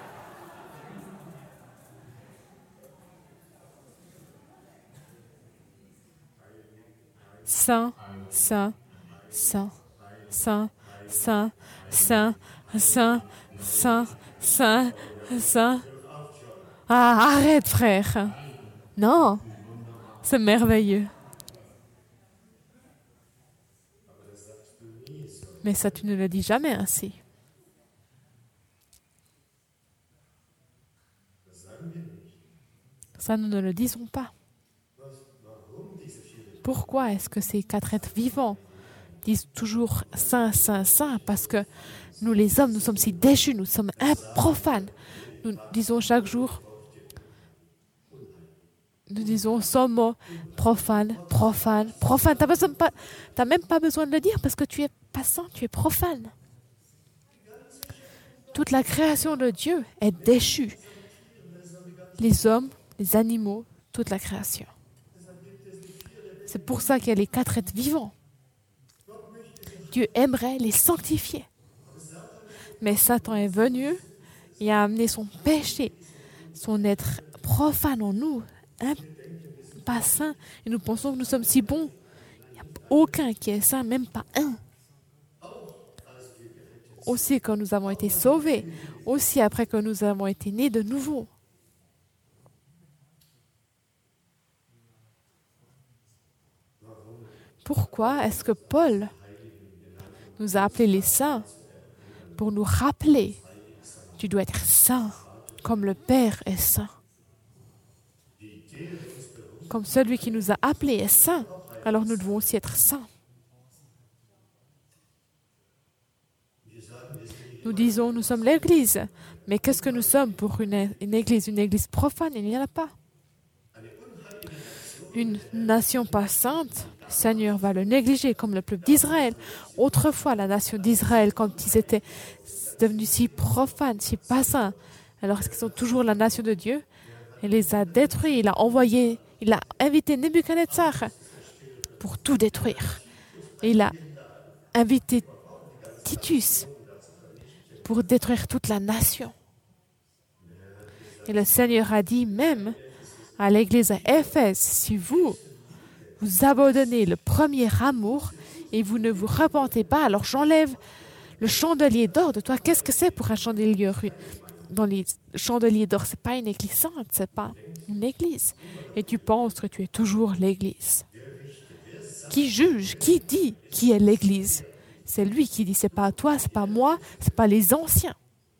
Saint, saint, saint, saint, saint, saint, saint, saint, saint, saint. Ah, arrête, frère. Non, c'est merveilleux. Mais ça, tu ne le dis jamais ainsi. Ça, nous ne le disons pas. Pourquoi est-ce que ces 4 êtres vivants disent toujours Saint, Saint, Saint? Parce que nous, les hommes, nous sommes si déchus, nous sommes profanes. Nous disons chaque jour, nous disons sommes profane, profane, profane. Tu n'as même pas besoin de le dire parce que tu es pas saint, tu es profane. Toute la création de Dieu est déchue. Les hommes, les animaux, toute la création. C'est pour ça qu'il y a les 4 êtres vivants. Dieu aimerait les sanctifier. Mais Satan est venu et a amené son péché, son être profane en nous, pas saint. Et nous pensons que nous sommes si bons. Il n'y a aucun qui est saint, même pas un. Aussi quand nous avons été sauvés, aussi après que nous avons été nés de nouveau. Pourquoi est-ce que Paul nous a appelés les saints? Pour nous rappeler, tu dois être saint, comme le Père est saint. Comme celui qui nous a appelés est saint, alors nous devons aussi être saints. Nous disons, nous sommes l'Église. Mais qu'est-ce que nous sommes pour une Église? Une Église profane, il n'y en a pas. Une nation pas sainte, le Seigneur va le négliger comme le peuple d'Israël. Autrefois, la nation d'Israël, quand ils étaient devenus si profanes, si pas saints, alors qu'ils sont toujours la nation de Dieu, il les a détruits, il a invité Nebuchadnezzar pour tout détruire. Et il a invité Titus pour détruire toute la nation. Et le Seigneur a dit même à l'église à Éphèse, si vous abandonnez le premier amour et vous ne vous repentez pas, alors j'enlève le chandelier d'or de toi. Qu'est-ce que c'est pour un chandelier dans les chandeliers d'or? Ce n'est pas une église sainte, ce n'est pas une église. Et tu penses que tu es toujours l'église. Qui juge? Qui dit qui est l'église? C'est lui qui dit, c'est pas toi, c'est pas moi, c'est pas les anciens.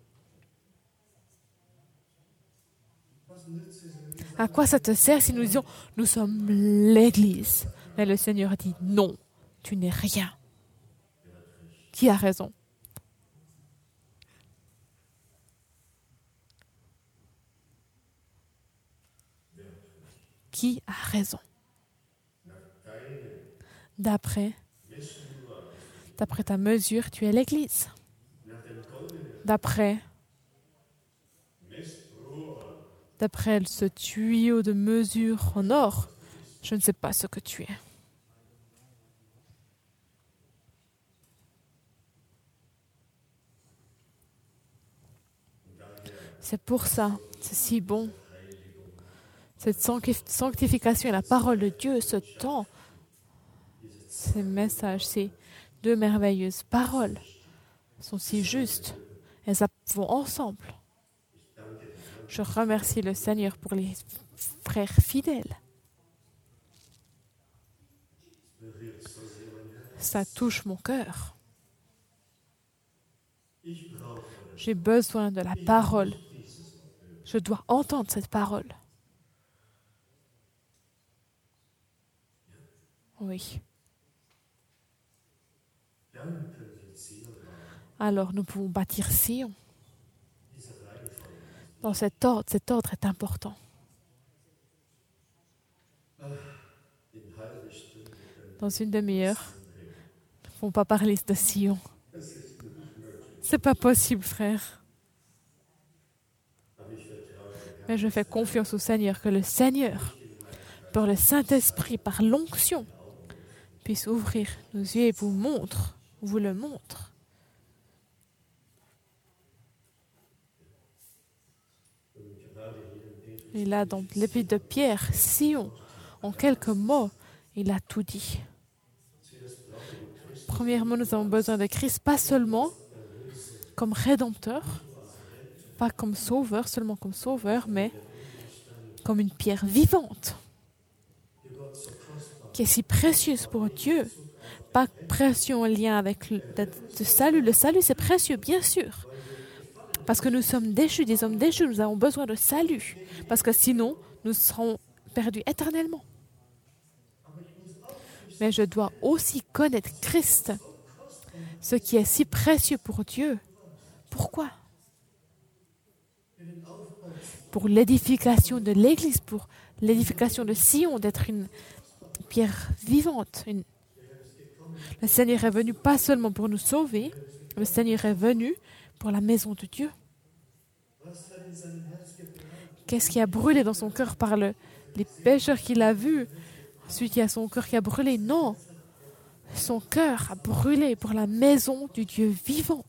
À quoi ça te sert si nous disons, nous sommes l'Église? Mais le Seigneur dit, non, tu n'es rien. Qui a raison? Qui a raison? D'après ta mesure, tu es l'Église. D'après ce tuyau de mesure en or, je ne sais pas ce que tu es. C'est pour ça, c'est si bon. Cette sanctification et la parole de Dieu, ce temps, ces messages, ces 2 merveilleuses paroles sont si justes. Elles vont ensemble. Je remercie le Seigneur pour les frères fidèles. Ça touche mon cœur. J'ai besoin de la parole. Je dois entendre cette parole. Oui. Alors nous pouvons bâtir Sion. Dans cet ordre est important. Dans une demi-heure, nous ne pouvons pas parler de Sion. C'est pas possible, frère. Mais je fais confiance au Seigneur, que le Seigneur, par le Saint-Esprit, par l'onction, puisse ouvrir nos yeux et vous le montre. Et là, dans l'épître de Pierre, Sion, en quelques mots, il a tout dit. Premièrement, nous avons besoin de Christ, pas seulement comme rédempteur, pas comme sauveur, seulement comme sauveur, mais comme une pierre vivante, qui est si précieuse pour Dieu. Pas précieux en lien avec le salut. Le salut, c'est précieux, bien sûr. Parce que nous sommes déchus, des hommes déchus, nous avons besoin de salut. Parce que sinon, nous serons perdus éternellement. Mais je dois aussi connaître Christ, ce qui est si précieux pour Dieu. Pourquoi? Pour l'édification de l'Église, pour l'édification de Sion, d'être une pierre vivante. Le Seigneur est venu pas seulement pour nous sauver, le Seigneur est venu pour la maison de Dieu. Qu'est-ce qui a brûlé dans son cœur par les pécheurs qu'il a vus? Ensuite, il y a son cœur qui a brûlé. Non, son cœur a brûlé pour la maison du Dieu vivant.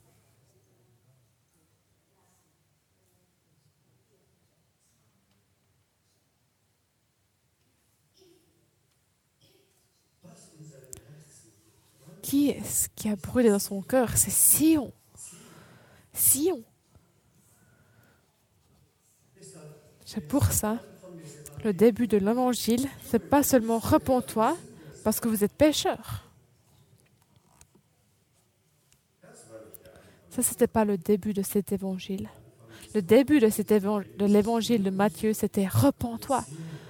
Qui est-ce qui a brûlé dans son cœur? C'est Sion. Sion. C'est pour ça, le début de l'évangile, c'est pas seulement repens-toi parce que vous êtes pécheur. Ça, c'était pas le début de cet évangile. Le début de l'évangile de Matthieu, c'était repens-toi.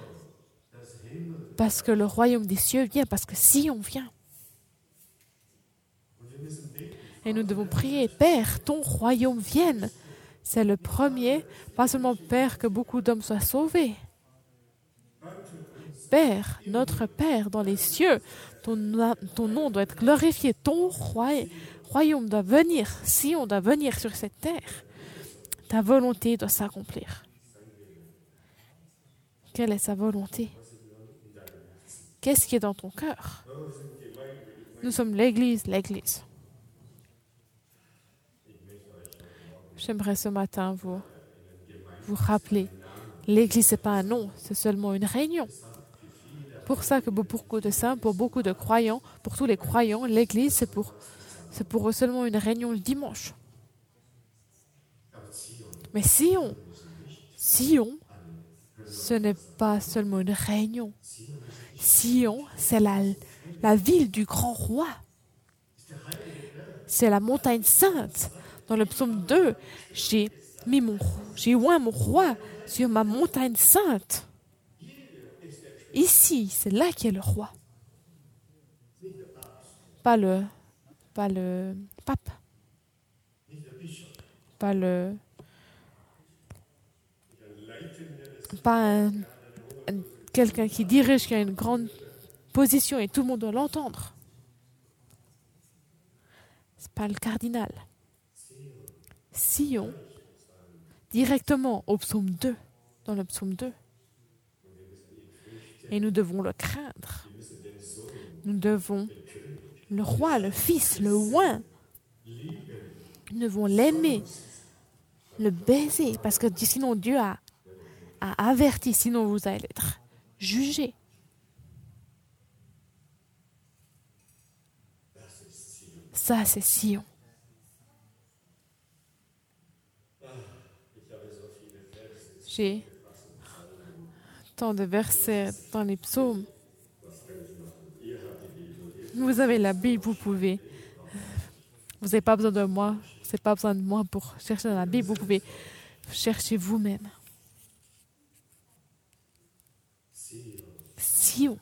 Parce que le royaume des cieux vient, parce que Sion vient. Et nous devons prier, Père, ton royaume vienne. C'est le premier, pas seulement Père, que beaucoup d'hommes soient sauvés. Père, notre Père dans les cieux, ton nom doit être glorifié, ton royaume doit venir, Sion doit venir sur cette terre. Ta volonté doit s'accomplir. Quelle est sa volonté? Qu'est-ce qui est dans ton cœur? Nous sommes l'Église. J'aimerais ce matin vous rappeler, l'Église, ce n'est pas un nom, c'est seulement une réunion. Pour ça que pour beaucoup de saints, pour beaucoup de croyants, pour tous les croyants, l'Église, c'est pour eux seulement une réunion le dimanche. Mais Sion, ce n'est pas seulement une réunion. Sion, c'est la ville du grand roi. C'est la montagne sainte. Dans le psaume 2, j'ai oint mon roi sur ma montagne sainte. Ici, c'est là qu'est le roi. Pas le pape. Pas quelqu'un qui dirige, qui a une grande position et tout le monde doit l'entendre. C'est pas le cardinal. Sion, directement au psaume 2, dans le psaume 2. Et nous devons le craindre. Nous devons le roi, le fils, le oint. Nous devons l'aimer, le baiser, parce que sinon Dieu a averti, sinon vous allez être jugés. Ça, c'est Sion. J'ai tant de versets dans les psaumes. Vous avez la Bible, vous pouvez. Vous n'avez pas besoin de moi. Vous n'avez pas besoin de moi pour chercher dans la Bible. Vous pouvez chercher vous-même. Sion.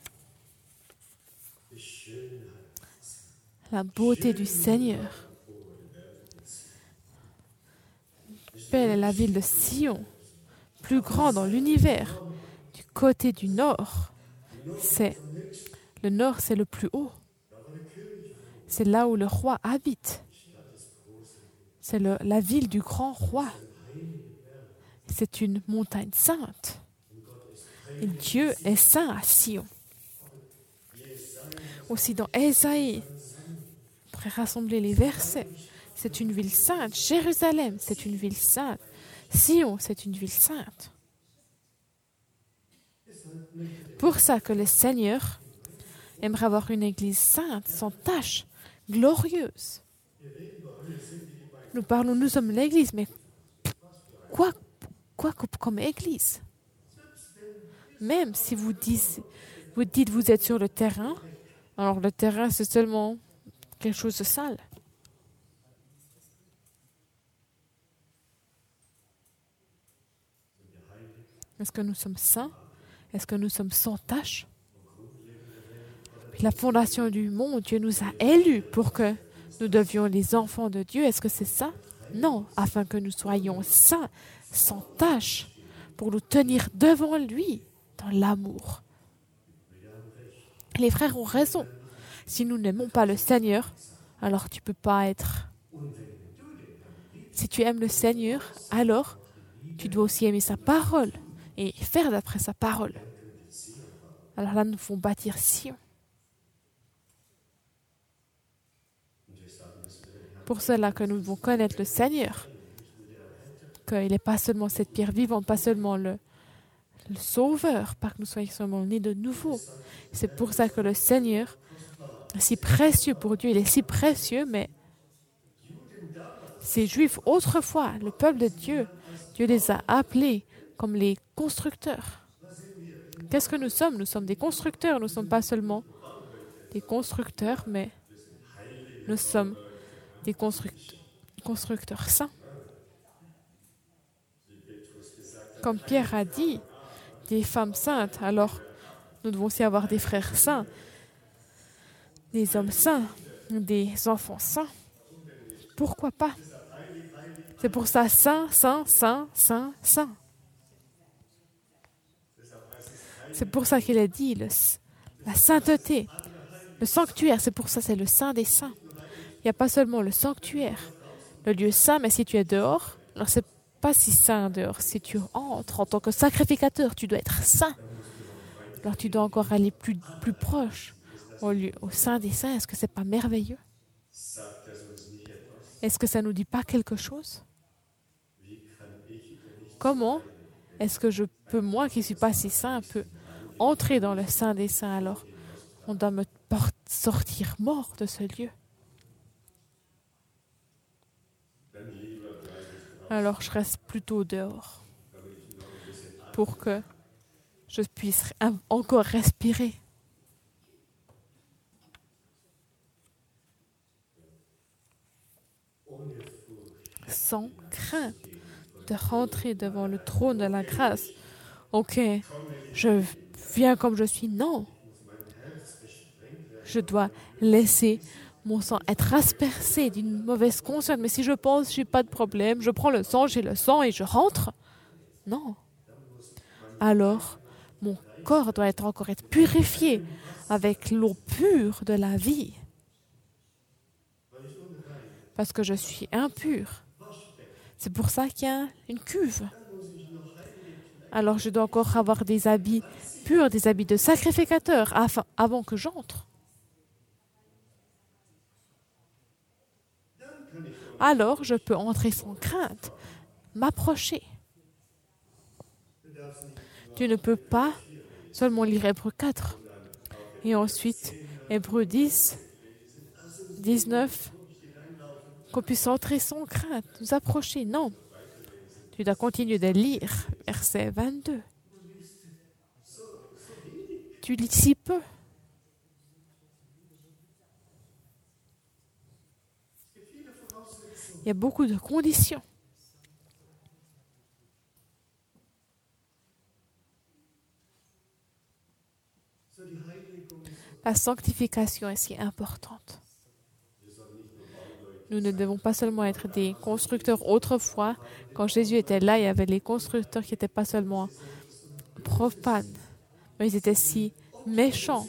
La beauté du Seigneur. Belle est la ville de Sion, plus grande dans l'univers. Du côté du nord, le nord, c'est le plus haut. C'est là où le roi habite. C'est la ville du grand roi. C'est une montagne sainte. Et Dieu est saint à Sion. Aussi dans Ésaïe, pour rassembler les versets, c'est une ville sainte. Jérusalem, c'est une ville sainte. Sion, c'est une ville sainte. Pour ça que le Seigneur aimerait avoir une église sainte, sans tache, glorieuse. Nous sommes l'église, mais quoi comme église? Même si vous dites vous êtes sur le terrain, alors le terrain c'est seulement quelque chose de sale. Est-ce que nous sommes saints? Est-ce que nous sommes sans tache? La fondation du monde, Dieu nous a élus pour que nous devions les enfants de Dieu. Est-ce que c'est ça? Non, afin que nous soyons saints, sans tache, pour nous tenir devant lui dans l'amour. Les frères ont raison. Si nous n'aimons pas le Seigneur, alors tu ne peux pas être. Si tu aimes le Seigneur, alors tu dois aussi aimer sa parole et faire d'après sa parole. Alors là, nous devons bâtir Sion. Pour cela que nous devons connaître le Seigneur, qu'il n'est pas seulement cette pierre vivante, pas seulement le Sauveur, pas que nous soyons seulement nés de nouveau. C'est pour ça que le Seigneur est si précieux pour Dieu. Il est si précieux, mais ces Juifs, autrefois, le peuple de Dieu, Dieu les a appelés comme les constructeurs. Qu'est-ce que nous sommes? Nous sommes des constructeurs. Nous ne sommes pas seulement des constructeurs, mais nous sommes des constructeurs saints. Comme Pierre a dit, des femmes saintes, alors nous devons aussi avoir des frères saints, des hommes saints, des enfants saints. Pourquoi pas? C'est pour ça, saint, saint, saint, saint, saint. C'est pour ça qu'il a dit la sainteté, le sanctuaire, c'est pour ça, c'est le saint des saints. Il n'y a pas seulement le sanctuaire, le lieu saint, mais si tu es dehors, alors c'est pas si saint dehors. Si tu entres en tant que sacrificateur, tu dois être saint. Alors tu dois encore aller plus proche, au sein des saints. Est-ce que ce n'est pas merveilleux? Est-ce que ça ne nous dit pas quelque chose? Comment est-ce que je peux, moi qui ne suis pas si saint, peux entrer dans le sein des saints? Alors on doit me sortir mort de ce lieu. Alors je reste plutôt dehors pour que je puisse encore respirer. Sans crainte de rentrer devant le trône de la grâce. Ok, je viens comme je suis. Non. Je dois laisser mon sang être aspergé d'une mauvaise conscience. Mais si je pense, je n'ai pas de problème, je prends le sang, j'ai le sang et je rentre. Non. Alors, mon corps doit encore être purifié avec l'eau pure de la vie. Parce que je suis impur. C'est pour ça qu'il y a une cuve. Alors, je dois encore avoir des habits purs, des habits de sacrificateur avant que j'entre. Alors, je peux entrer sans crainte, m'approcher. Tu ne peux pas seulement lire Hébreux 4 et ensuite Hébreux 10, 19, qu'on puisse entrer sans crainte, nous approcher. Non, tu dois continuer de lire verset 22. Tu lis si peu. y a beaucoup de conditions. La sanctification est si importante. Nous ne devons pas seulement être des constructeurs. Autrefois, quand Jésus était là, il y avait les constructeurs qui n'étaient pas seulement profanes, mais ils étaient si méchants.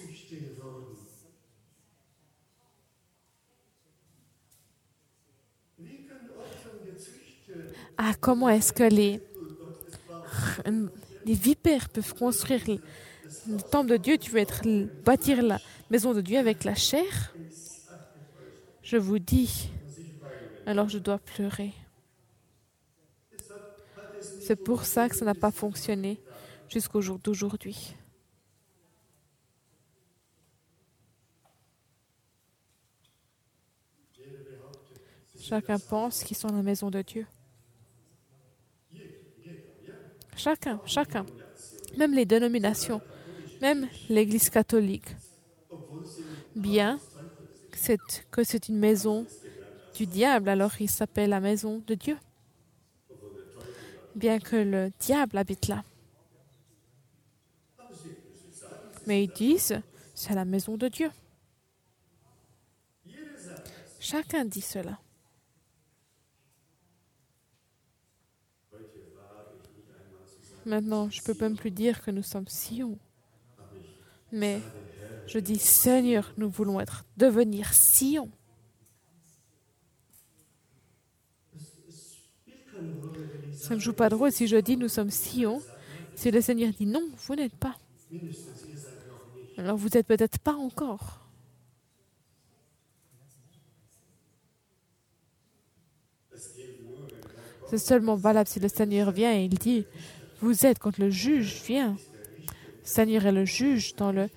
Ah, comment est-ce que les vipères peuvent construire le temple de Dieu? Tu veux bâtir la maison de Dieu avec la chair? Je vous dis, alors je dois pleurer. C'est pour ça que ça n'a pas fonctionné jusqu'au jour d'aujourd'hui. Chacun pense qu'ils sont la maison de Dieu. Chacun. Même les dénominations, même l'Église catholique. Bien que c'est une maison du diable, alors il s'appelle la maison de Dieu. Bien que le diable habite là. Mais ils disent, c'est la maison de Dieu. Chacun dit cela. Maintenant, je ne peux même plus dire que nous sommes Sion. Mais je dis, Seigneur, nous voulons devenir Sion. Ça ne joue pas de rôle si je dis, nous sommes Sion. Si le Seigneur dit, non, vous n'êtes pas. Alors vous n'êtes peut-être pas encore. C'est seulement valable si le Seigneur vient et il dit, vous êtes quand le juge vient. Le Seigneur est le juge dans le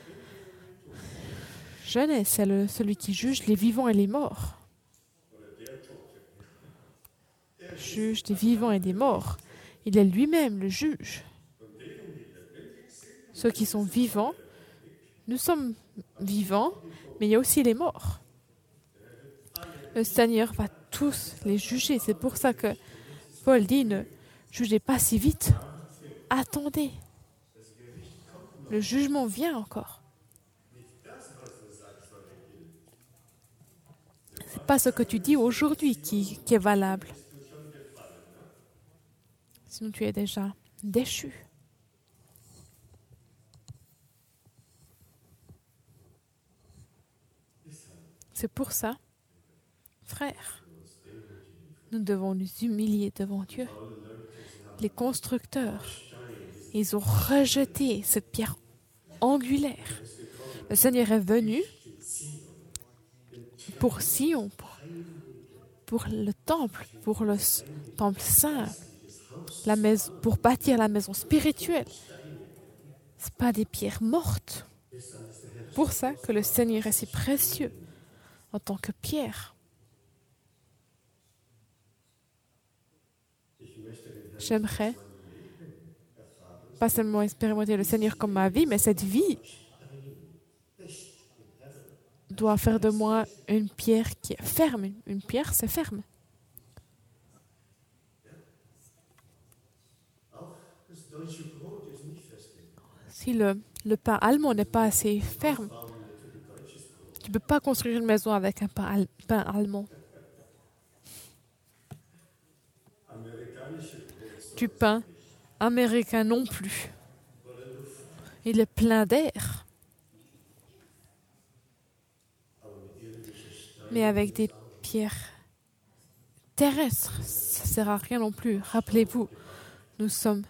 Genèse, c'est celui qui juge les vivants et les morts. Juge des vivants et des morts. Il est lui-même le juge. Ceux qui sont vivants, nous sommes vivants, mais il y a aussi les morts. Le Seigneur va tous les juger. C'est pour ça que Paul dit, ne jugez pas si vite. Attendez. Le jugement vient encore. Ce n'est pas ce que tu dis aujourd'hui qui est valable. Sinon tu es déjà déchu. C'est pour ça, frères, nous devons nous humilier devant Dieu. Les constructeurs, ils ont rejeté cette pierre angulaire. Le Seigneur est venu pour Sion, pour le temple saint, la maison, pour bâtir la maison spirituelle. Ce n'est pas des pierres mortes. C'est pour ça que le Seigneur est si précieux en tant que pierre. J'aimerais pas seulement expérimenter le Seigneur comme ma vie, mais cette vie doit faire de moi une pierre qui est ferme. Une pierre, c'est ferme. Si le pain allemand n'est pas assez ferme, tu ne peux pas construire une maison avec un pain allemand. Du pain américain non plus. Il est plein d'air. Mais avec des pierres terrestres, ça ne sert à rien non plus. Rappelez-vous, nous sommes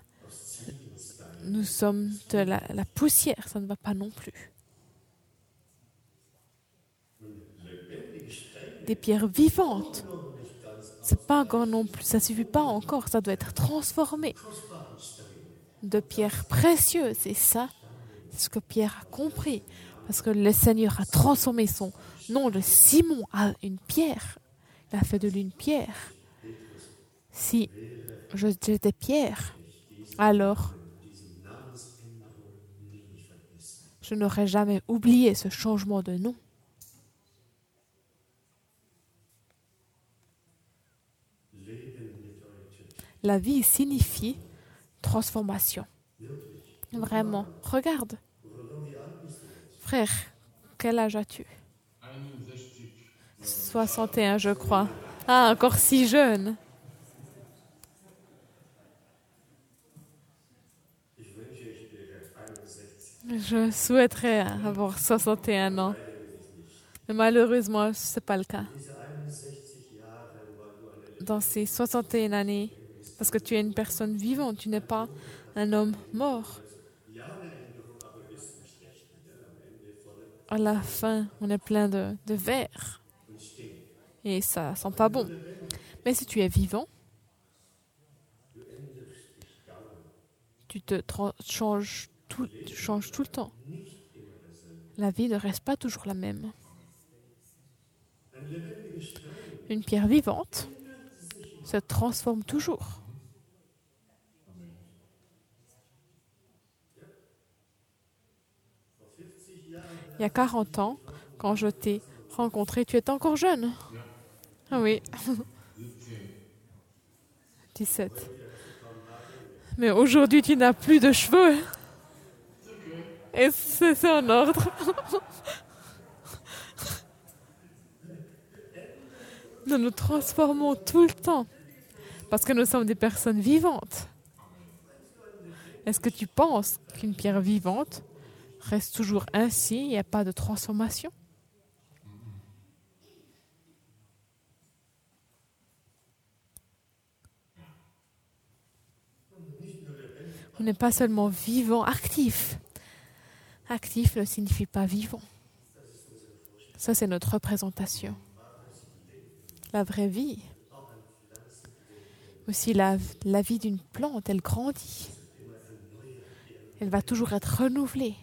de la poussière, ça ne va pas non plus. Des pierres vivantes, c'est pas encore non plus, ça ne suffit pas encore, ça doit être transformé. De pierres précieuses, et ça, c'est ce que Pierre a compris. Parce que le Seigneur a transformé son nom de Simon à une pierre. Il a fait de lui une pierre. Si j'étais Pierre, alors je n'aurais jamais oublié ce changement de nom. La vie signifie transformation. Vraiment. Regarde. Frère, quel âge as-tu? 61, je crois. Ah, encore si jeune. Je souhaiterais avoir 61 ans. Mais malheureusement, ce n'est pas le cas. Dans ces 61 années, parce que tu es une personne vivante, tu n'es pas un homme mort. À la fin, on est plein de verre. Et ça sent pas bon. Mais si tu es vivant, tu te changes tout le temps. La vie ne reste pas toujours la même. Une pierre vivante se transforme toujours. Il y a 40 ans, quand je t'ai rencontré, tu étais encore jeune. Ah oui. 17. Mais aujourd'hui, tu n'as plus de cheveux. Et c'est en ordre. Nous nous transformons tout le temps. Parce que nous sommes des personnes vivantes. Est-ce que tu penses qu'une pierre vivante reste toujours ainsi, il n'y a pas de transformation? On n'est pas seulement vivant, actif. Actif ne signifie pas vivant. Ça, c'est notre représentation. La vraie vie. Aussi, la vie d'une plante, elle grandit. Elle va toujours être renouvelée.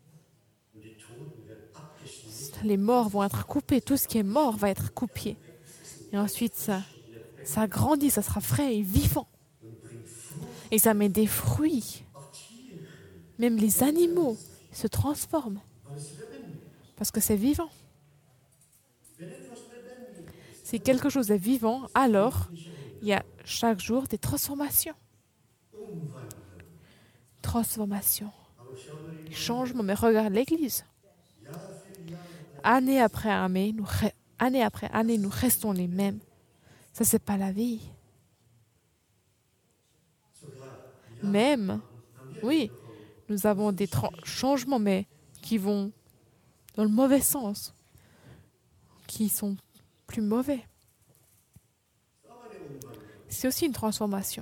Les morts vont être coupés. Tout ce qui est mort va être coupé. Et ensuite, ça grandit, ça sera frais et vivant. Et ça met des fruits. Même les animaux se transforment. Parce que c'est vivant. Si quelque chose est vivant, alors il y a chaque jour des transformations. Transformations. Changement. Mais regarde l'Église. Année après année, nous restons les mêmes. Ça, c'est pas la vie. Même, oui, nous avons des changements, mais qui vont dans le mauvais sens, qui sont plus mauvais. C'est aussi une transformation.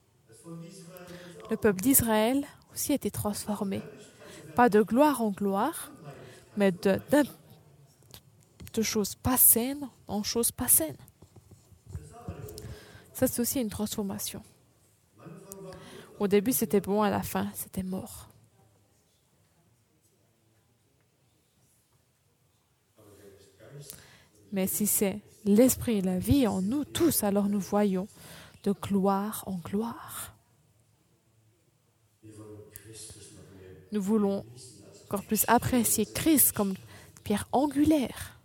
Le peuple d'Israël aussi a été transformé. Pas de gloire en gloire, mais de choses pas saines en choses pas saines. Ça, c'est aussi une transformation. Au début, c'était bon, à la fin, c'était mort. Mais si c'est l'esprit et la vie en nous tous, alors nous voyons de gloire en gloire. Nous voulons encore plus apprécier Christ comme pierre angulaire.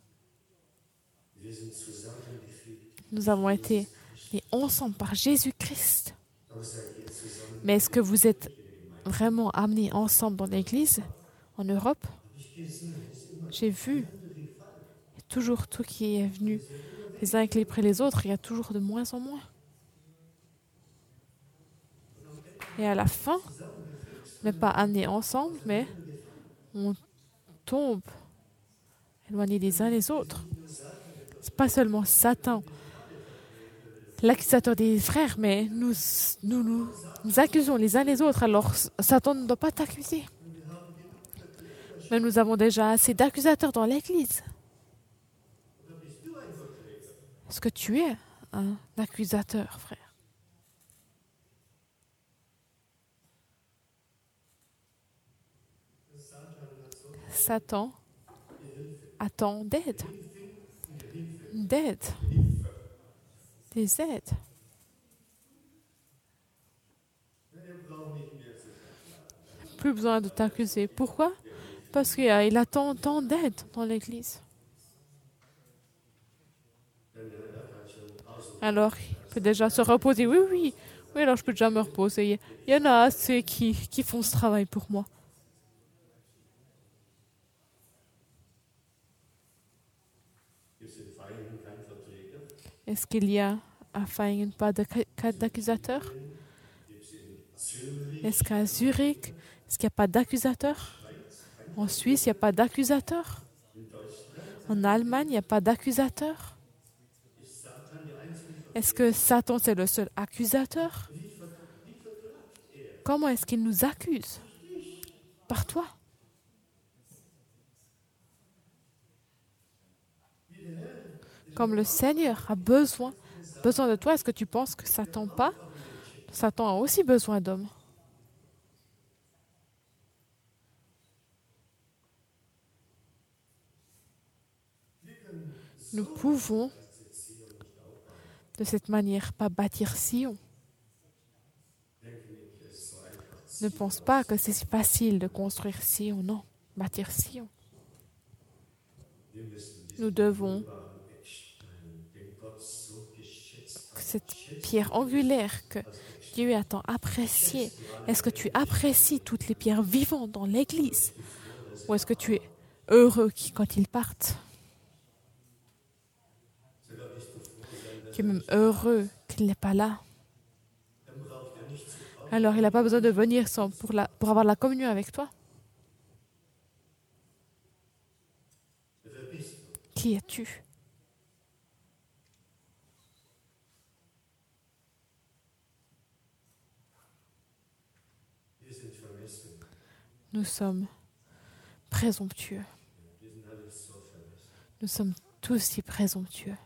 Nous avons été mis ensemble par Jésus-Christ. Mais est-ce que vous êtes vraiment amenés ensemble dans l'Église, en Europe? J'ai vu toujours tout qui est venu les uns après les autres, il y a toujours de moins en moins. Et à la fin, on n'est pas amenés ensemble, mais on tombe éloignés les uns des autres. Ce n'est pas seulement Satan, l'accusateur des frères, mais nous accusons les uns les autres, alors Satan ne doit pas t'accuser. Mais nous avons déjà assez d'accusateurs dans l'Église. Est-ce que tu es un accusateur, frère? Satan attend d'aide. Des aides. Plus besoin de t'accuser. Pourquoi? Parce qu'il attend tant d'aide dans l'Église. Alors, il peut déjà se reposer. Oui, Oui, alors je peux déjà me reposer. Il y en a assez qui font ce travail pour moi. Est-ce qu'il y a à Feigen pas d'accusateur? Est-ce qu'à Zurich, est-ce qu'il n'y a pas d'accusateur? En Suisse, il n'y a pas d'accusateur? En Allemagne, il n'y a pas d'accusateur? Est-ce que Satan, c'est le seul accusateur? Comment est-ce qu'il nous accuse? Par toi. Comme le Seigneur a besoin de toi, est-ce que tu penses que Satan pas? Satan a aussi besoin d'hommes. Nous pouvons, de cette manière, pas bâtir Sion. Ne pense pas que c'est si facile de construire Sion, non, bâtir Sion. Nous devons, cette pierre angulaire que Dieu a tant appréciée, est-ce que tu apprécies toutes les pierres vivantes dans l'Église? Ou est-ce que tu es heureux quand ils partent? Tu es même heureux qu'il n'est pas là. Alors il n'a pas besoin de venir pour avoir la communion avec toi. Qui es-tu? Nous sommes présomptueux. Nous sommes tous si présomptueux.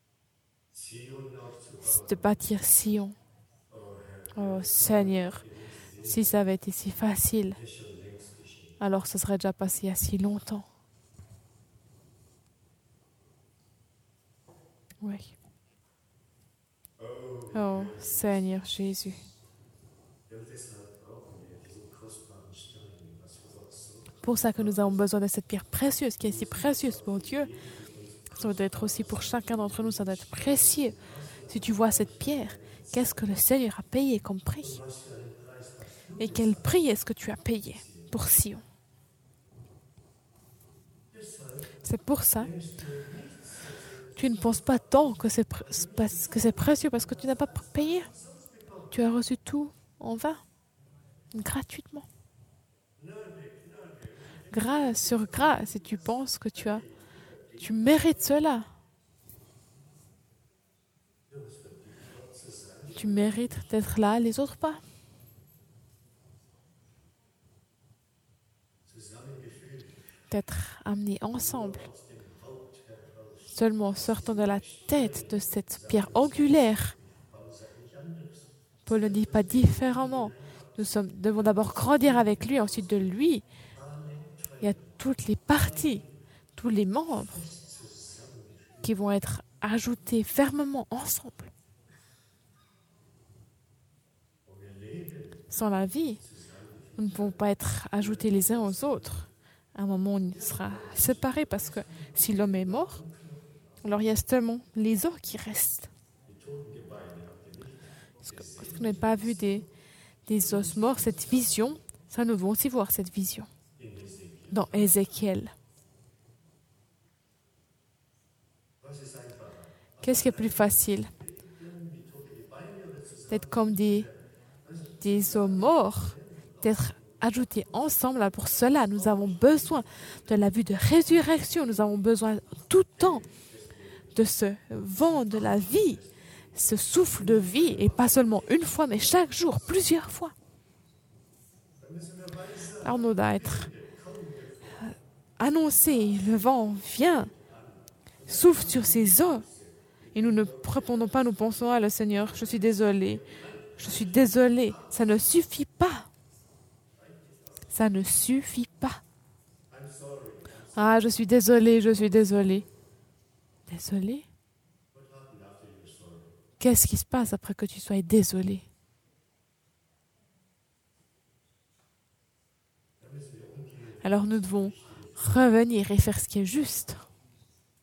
De bâtir Sion. Oh Seigneur, si ça avait été si facile, alors ce serait déjà passé il y a si longtemps. Oui. Oh Seigneur Jésus. Pour ça que nous avons besoin de cette pierre précieuse qui est si précieuse pour Dieu. Ça doit être aussi pour chacun d'entre nous, ça doit être précieux. Si tu vois cette pierre, qu'est-ce que le Seigneur a payé comme prix? Et quel prix est-ce que tu as payé pour Sion? C'est pour ça. Tu ne penses pas tant que c'est précieux parce que tu n'as pas payé. Tu as reçu tout en vain, gratuitement. Grâce sur grâce, et tu penses que tu mérites cela. Tu mérites d'être là, les autres pas. D'être amenés ensemble. Seulement sortant de la tête de cette pierre angulaire. Paul ne dit pas différemment. Nous devons d'abord grandir avec lui, ensuite de lui. Il y a toutes les parties, tous les membres qui vont être ajoutés fermement ensemble. Sans la vie, nous ne pouvons pas être ajoutés les uns aux autres. À un moment, on sera séparés parce que si l'homme est mort, alors il y a seulement les os qui restent. Est-ce que vous n'avez pas vu des os morts, cette vision? Ça, nous devons aussi voir cette vision dans Ézéchiel. Qu'est-ce qui est plus facile? D'être comme des os morts, d'être ajoutés ensemble. Alors pour cela, nous avons besoin de la vue de résurrection. Nous avons besoin tout le temps de ce vent de la vie, ce souffle de vie, et pas seulement une fois, mais chaque jour, plusieurs fois. Alors nous devons être annoncé, le vent vient, souffle sur ses eaux, et nous ne répondons pas, nous pensons à le Seigneur, je suis désolé, ça ne suffit pas. Ça ne suffit pas. Ah, je suis désolé. Désolé? Qu'est-ce qui se passe après que tu sois désolé? Alors nous devons revenir et faire ce qui est juste.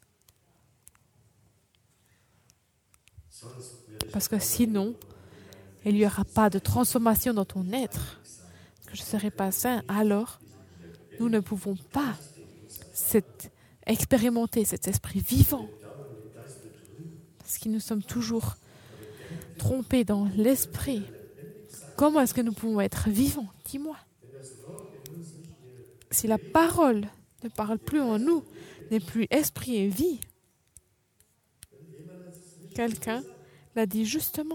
Parce que sinon, il n'y aura pas de transformation dans ton être, que je ne serai pas saint, alors nous ne pouvons pas expérimenter cet esprit vivant. Parce que nous sommes toujours trompés dans l'esprit. Comment est-ce que nous pouvons être vivants? Dis-moi. Si la parole ne parle plus en nous, n'est plus esprit et vie, quelqu'un l'a dit justement.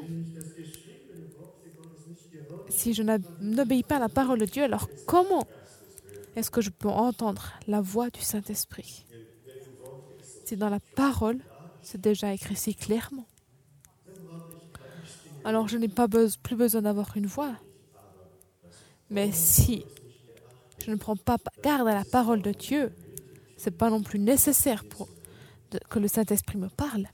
Si je n'obéis pas à la parole de Dieu, alors comment est-ce que je peux entendre la voix du Saint-Esprit? Si dans la parole, c'est déjà écrit si clairement. Alors je n'ai plus besoin d'avoir une voix. Mais si je ne prends pas garde à la parole de Dieu, ce n'est pas non plus nécessaire que le Saint-Esprit me parle.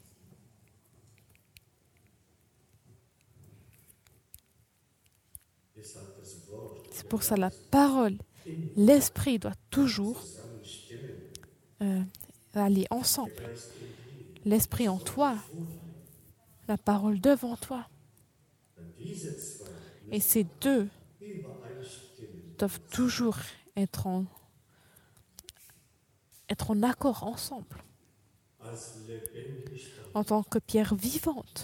C'est pour ça la parole, l'esprit doit toujours aller ensemble. L'esprit en toi, la parole devant toi. Et ces deux doivent toujours être en accord ensemble. En tant que pierre vivante.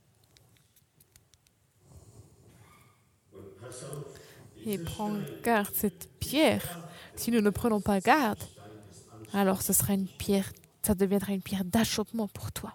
Et prends garde, cette pierre, si nous ne prenons pas garde, alors ça deviendra une pierre d'achoppement pour toi.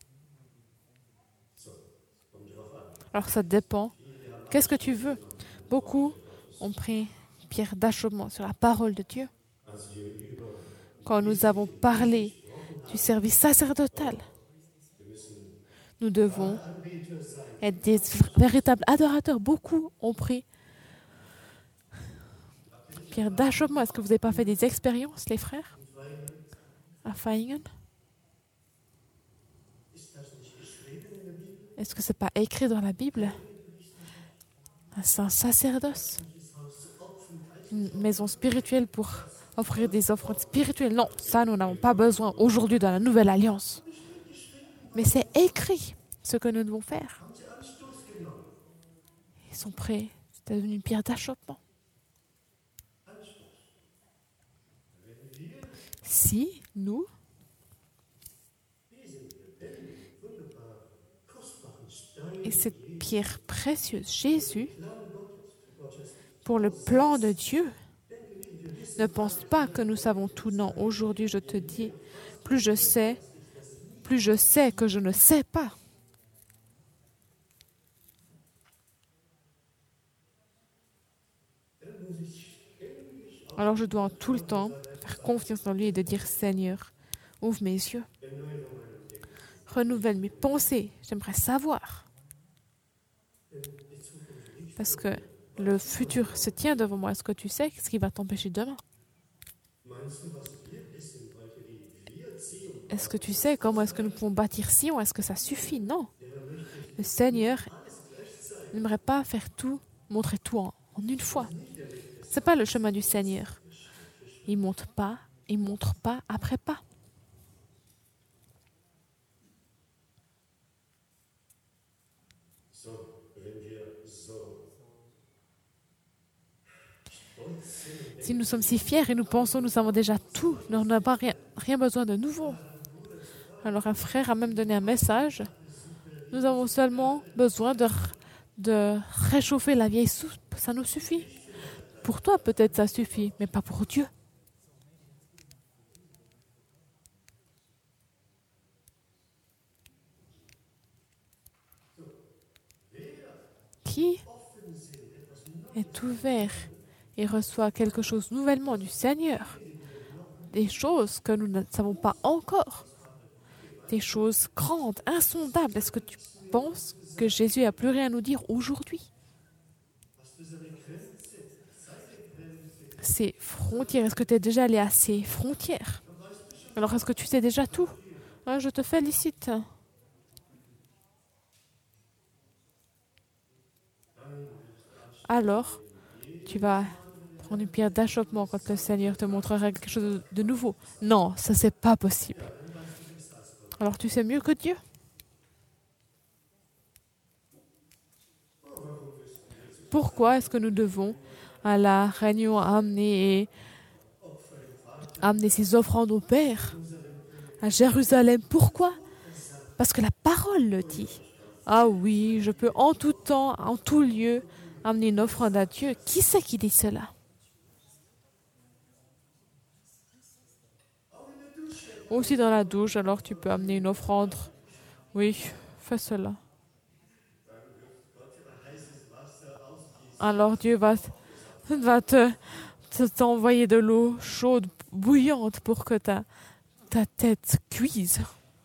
Alors ça dépend. Qu'est-ce que tu veux? Beaucoup ont pris une pierre d'achoppement sur la parole de Dieu. Quand nous avons parlé du service sacerdotal, nous devons être des véritables adorateurs. Beaucoup ont pris pierre d'achoppement. Est-ce que vous n'avez pas fait des expériences, les frères, à Vaihingen? Est-ce que ce n'est pas écrit dans la Bible? C'est un sacerdoce, une maison spirituelle pour offrir des offrandes spirituelles. Non, ça, nous n'avons pas besoin aujourd'hui dans la nouvelle alliance. Mais c'est écrit ce que nous devons faire. Ils sont prêts. C'est devenu une pierre d'achoppement. Si nous et cette pierre précieuse, Jésus, pour le plan de Dieu, ne pense pas que nous savons tout. Non, aujourd'hui, je te dis, plus je sais que je ne sais pas. Alors je dois tout le temps faire confiance en lui et de dire, Seigneur, ouvre mes yeux, renouvelle mes pensées, j'aimerais savoir. Parce que le futur se tient devant moi. Est-ce que tu sais ce qui va t'empêcher demain? Est-ce que tu sais comment est-ce que nous pouvons bâtir Sion? Est-ce que ça suffit? Non. Le Seigneur n'aimerait pas faire tout, montrer tout en une fois. Ce n'est pas le chemin du Seigneur. Il ne montre pas après pas. Si nous sommes si fiers et nous pensons que nous avons déjà tout, nous n'avons pas rien besoin de nouveau. Alors un frère a même donné un message. Nous avons seulement besoin de réchauffer la vieille soupe. Ça nous suffit. Pour toi, peut-être ça suffit, mais pas pour Dieu. Qui est ouvert et reçoit quelque chose nouvellement du Seigneur? Des choses que nous ne savons pas encore. Des choses grandes, insondables. Est-ce que tu penses que Jésus n'a plus rien à nous dire aujourd'hui? Ces frontières, est-ce que tu es déjà allé à ces frontières? Alors, est-ce que tu sais déjà tout? Je te félicite. Alors, tu vas prendre une pierre d'achoppement quand le Seigneur te montrera quelque chose de nouveau. Non, ça, c'est pas possible. Alors, tu sais mieux que Dieu? pourquoi est-ce que nous devons à la réunion amener ces offrandes au Père à Jérusalem? Pourquoi? Parce que la parole le dit. Ah oui, je peux en tout temps, en tout lieu, amener une offrande à Dieu. Qui c'est qui dit cela? Aussi dans la douche, alors tu peux amener une offrande. Oui, fais cela. Alors Dieu va t'envoyer de l'eau chaude, bouillante pour que ta tête cuise.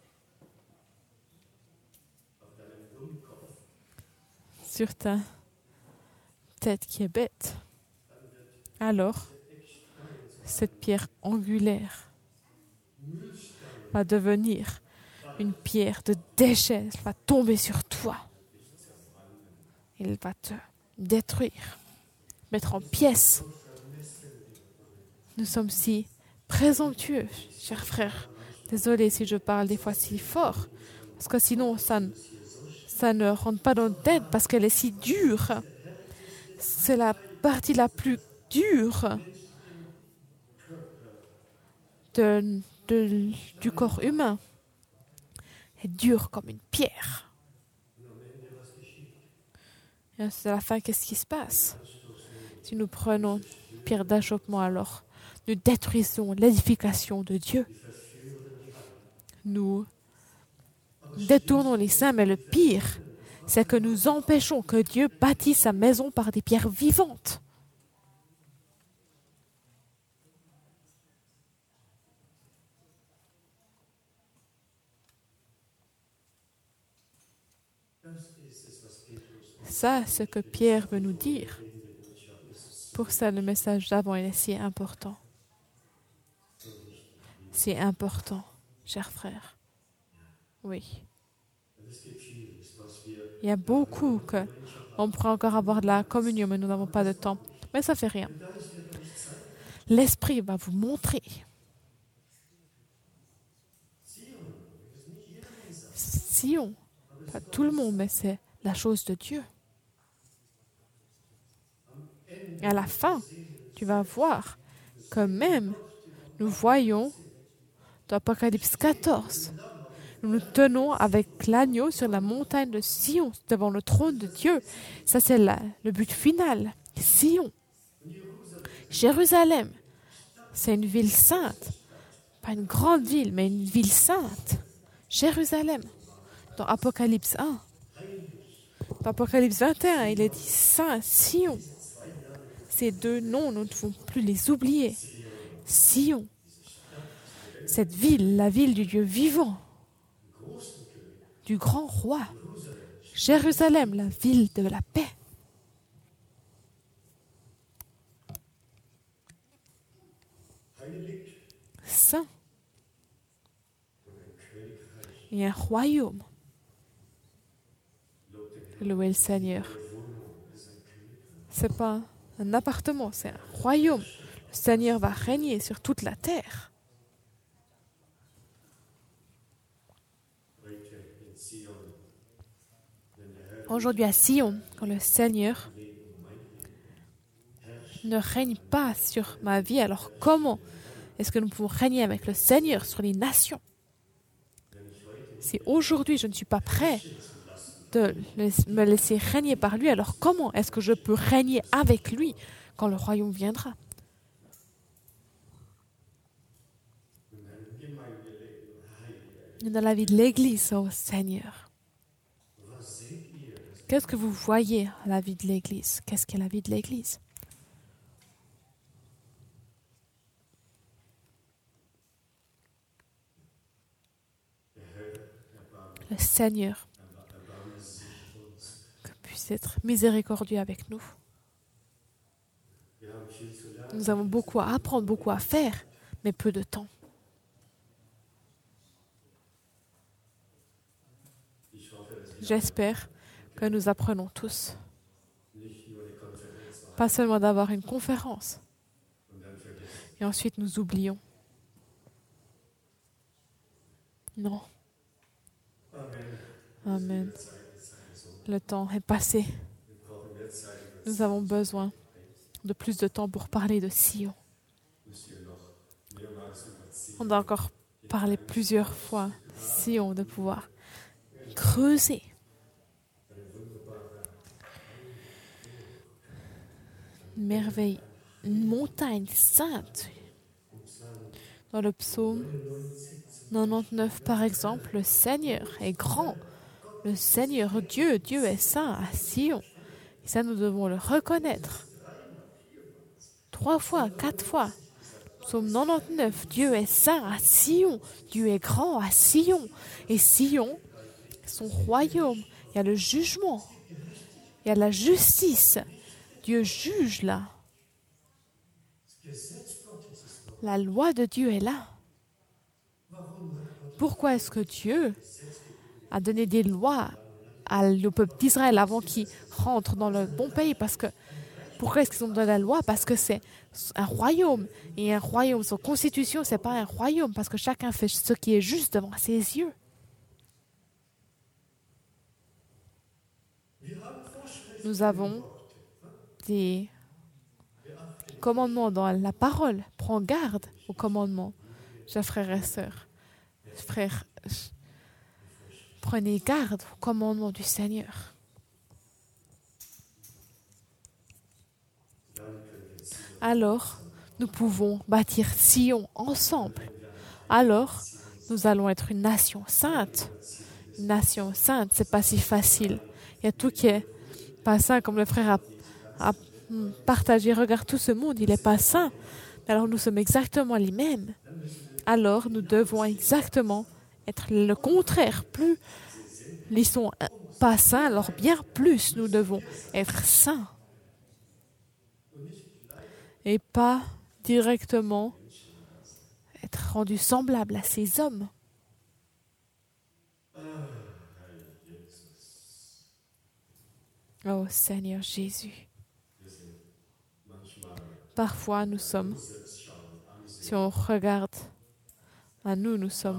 Sur ta tête qui est bête. Alors, cette pierre angulaire va devenir une pierre de déchet. Elle va tomber sur toi. Elle va te détruire, mettre en pièces. Nous sommes si présomptueux, chers frères. Désolé si je parle des fois si fort, parce que sinon ça ne rentre pas dans notre tête, parce qu'elle est si dure. C'est la partie la plus dure du corps humain. Elle est dure comme une pierre. Et c'est à la fin, qu'est-ce qui se passe? Si nous prenons une pierre d'achoppement, alors nous détruisons l'édification de Dieu. Nous détournons les saints, mais le pire, c'est que nous empêchons que Dieu bâtisse sa maison par des pierres vivantes. Ça, c'est ce que Pierre veut nous dire. Pour ça, le message d'avant est si important. C'est important, chers frères. Oui. Il y a beaucoup que on pourrait encore avoir de la communion, mais nous n'avons pas de temps. Mais ça ne fait rien. L'Esprit va vous montrer. Sion, pas tout le monde, mais c'est la chose de Dieu. Et à la fin, tu vas voir que même nous voyons dans Apocalypse 14, nous nous tenons avec l'agneau sur la montagne de Sion, devant le trône de Dieu. Ça, c'est le but final. Sion. Jérusalem, c'est une ville sainte. Pas une grande ville, mais une ville sainte. Jérusalem. Dans Apocalypse 1. Dans Apocalypse 21, il est dit Saint, Sion. Ces deux noms, nous ne devons plus les oublier. Sion. Cette ville, la ville du Dieu vivant, du grand roi. Jérusalem, la ville de la paix. Saint. Il y a un royaume. Louez le Seigneur. Ce n'est pas un appartement, c'est un royaume. Le Seigneur va régner sur toute la terre. Aujourd'hui à Sion, quand le Seigneur ne règne pas sur ma vie, alors comment est-ce que nous pouvons régner avec le Seigneur sur les nations? Si aujourd'hui je ne suis pas prêt de me laisser régner par lui, alors comment est-ce que je peux régner avec lui quand le royaume viendra? Dans la vie de l'Église, oh Seigneur, qu'est-ce que vous voyez à la vie de l'Église? Qu'est-ce qu'est la vie de l'Église? Le Seigneur puisse être miséricordieux avec nous. Nous avons beaucoup à apprendre, beaucoup à faire, mais peu de temps. J'espère que nous apprenons tous. Pas seulement d'avoir une conférence, et ensuite nous oublions. Non. Amen. Le temps est passé. Nous avons besoin de plus de temps pour parler de Sion. On doit encore parler plusieurs fois de Sion, de pouvoir creuser. Une merveille, une montagne sainte. Dans le psaume 99, par exemple, le Seigneur est grand. Le Seigneur Dieu, Dieu est saint à Sion. Et ça, nous devons le reconnaître. 3 fois, 4 fois. Psaume 99, Dieu est saint à Sion. Dieu est grand à Sion. Et Sion, son royaume, il y a le jugement. Il y a la justice. Dieu juge là. La loi de Dieu est là. Pourquoi est-ce que Dieu a donné des lois au peuple d'Israël avant qu'ils rentrent dans le bon pays? Pourquoi est-ce qu'ils ont donné la loi? Parce que c'est un royaume. Et un royaume, son constitution, ce n'est pas un royaume. Parce que chacun fait ce qui est juste devant ses yeux. Nous avons des commandements dans la parole. Prends garde aux commandements, chers frères et sœurs. Frères, prenez garde aux commandements du Seigneur. Alors, nous pouvons bâtir Sion ensemble. Alors, nous allons être une nation sainte. Une nation sainte, c'est pas si facile. Il y a tout qui est pas saint, comme le frère a partagé. Regarde, tout ce monde, il n'est pas saint. Alors, nous sommes exactement les mêmes. Alors, nous devons exactement être le contraire. Plus ils sont pas saints, alors bien plus nous devons être saints. Et pas directement être rendus semblables à ces hommes. Oh Seigneur Jésus. Parfois nous sommes, si on regarde à nous, nous sommes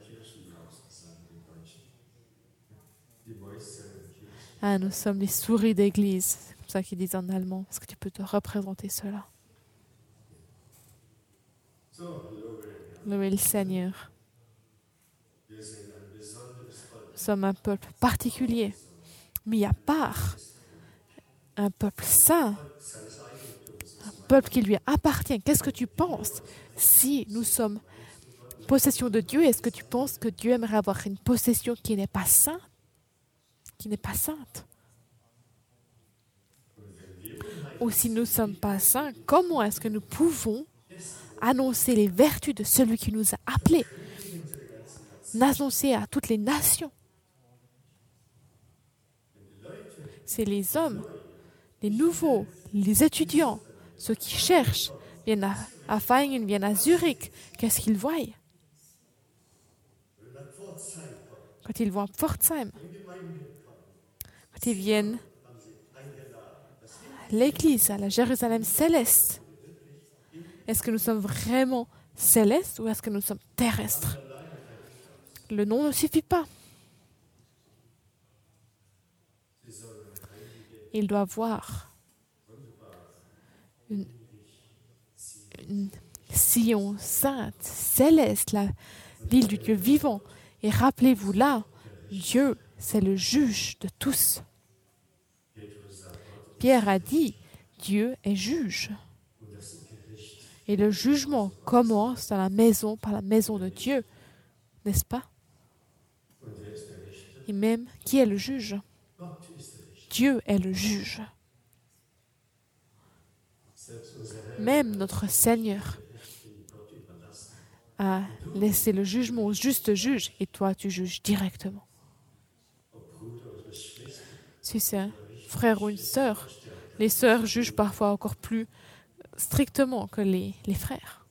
les souris d'église. C'est comme ça qu'ils disent en allemand. Est-ce que tu peux te représenter cela? Louez le Seigneur. Nous sommes un peuple particulier, mis à part. Un peuple saint. Un peuple qui lui appartient. Qu'est-ce que tu penses? Si nous sommes possession de Dieu, est-ce que tu penses que Dieu aimerait avoir une possession qui n'est pas sainte? Qui n'est pas sainte? Ou si nous ne sommes pas saints, comment est-ce que nous pouvons annoncer les vertus de celui qui nous a appelés? L'annoncer à toutes les nations. C'est les hommes, les nouveaux, les étudiants, ceux qui cherchent, viennent à Vaihingen, viennent à Zurich. Qu'est-ce qu'ils voient? Quand ils voient Pforzheim, quand ils viennent à l'église, à la Jérusalem céleste, est-ce que nous sommes vraiment célestes ou est-ce que nous sommes terrestres? Le nom ne suffit pas. Il doit voir une Sion sainte, céleste, la ville du Dieu vivant. Et rappelez-vous là, Dieu, c'est le juge de tous. Pierre a dit, Dieu est juge. Et le jugement commence par la maison de Dieu, n'est-ce pas? Et même, qui est le juge? Dieu est le juge. Même notre Seigneur a laissé le jugement au juste juge et toi, tu juges directement. Si c'est un frère ou une sœur, les sœurs jugent parfois encore plus strictement que les frères.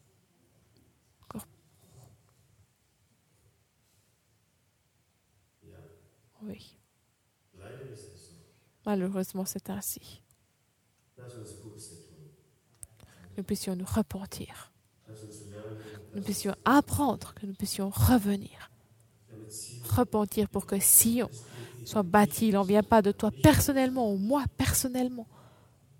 Oui. Malheureusement, c'est ainsi. Nous puissions nous repentir. Nous puissions apprendre, que nous puissions revenir. Repentir pour que Sion soit bâti. Il n'en vient pas de toi personnellement ou moi personnellement.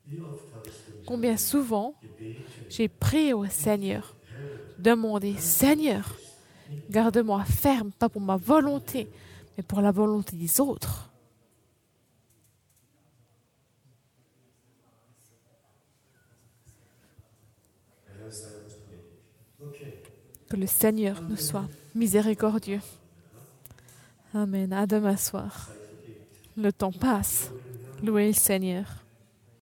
Combien souvent j'ai prié au Seigneur, demandé, Seigneur, garde-moi ferme, pas pour ma volonté, mais pour la volonté des autres. Que le Seigneur nous soit miséricordieux. Amen. À demain soir. Le temps passe. Louez le Seigneur.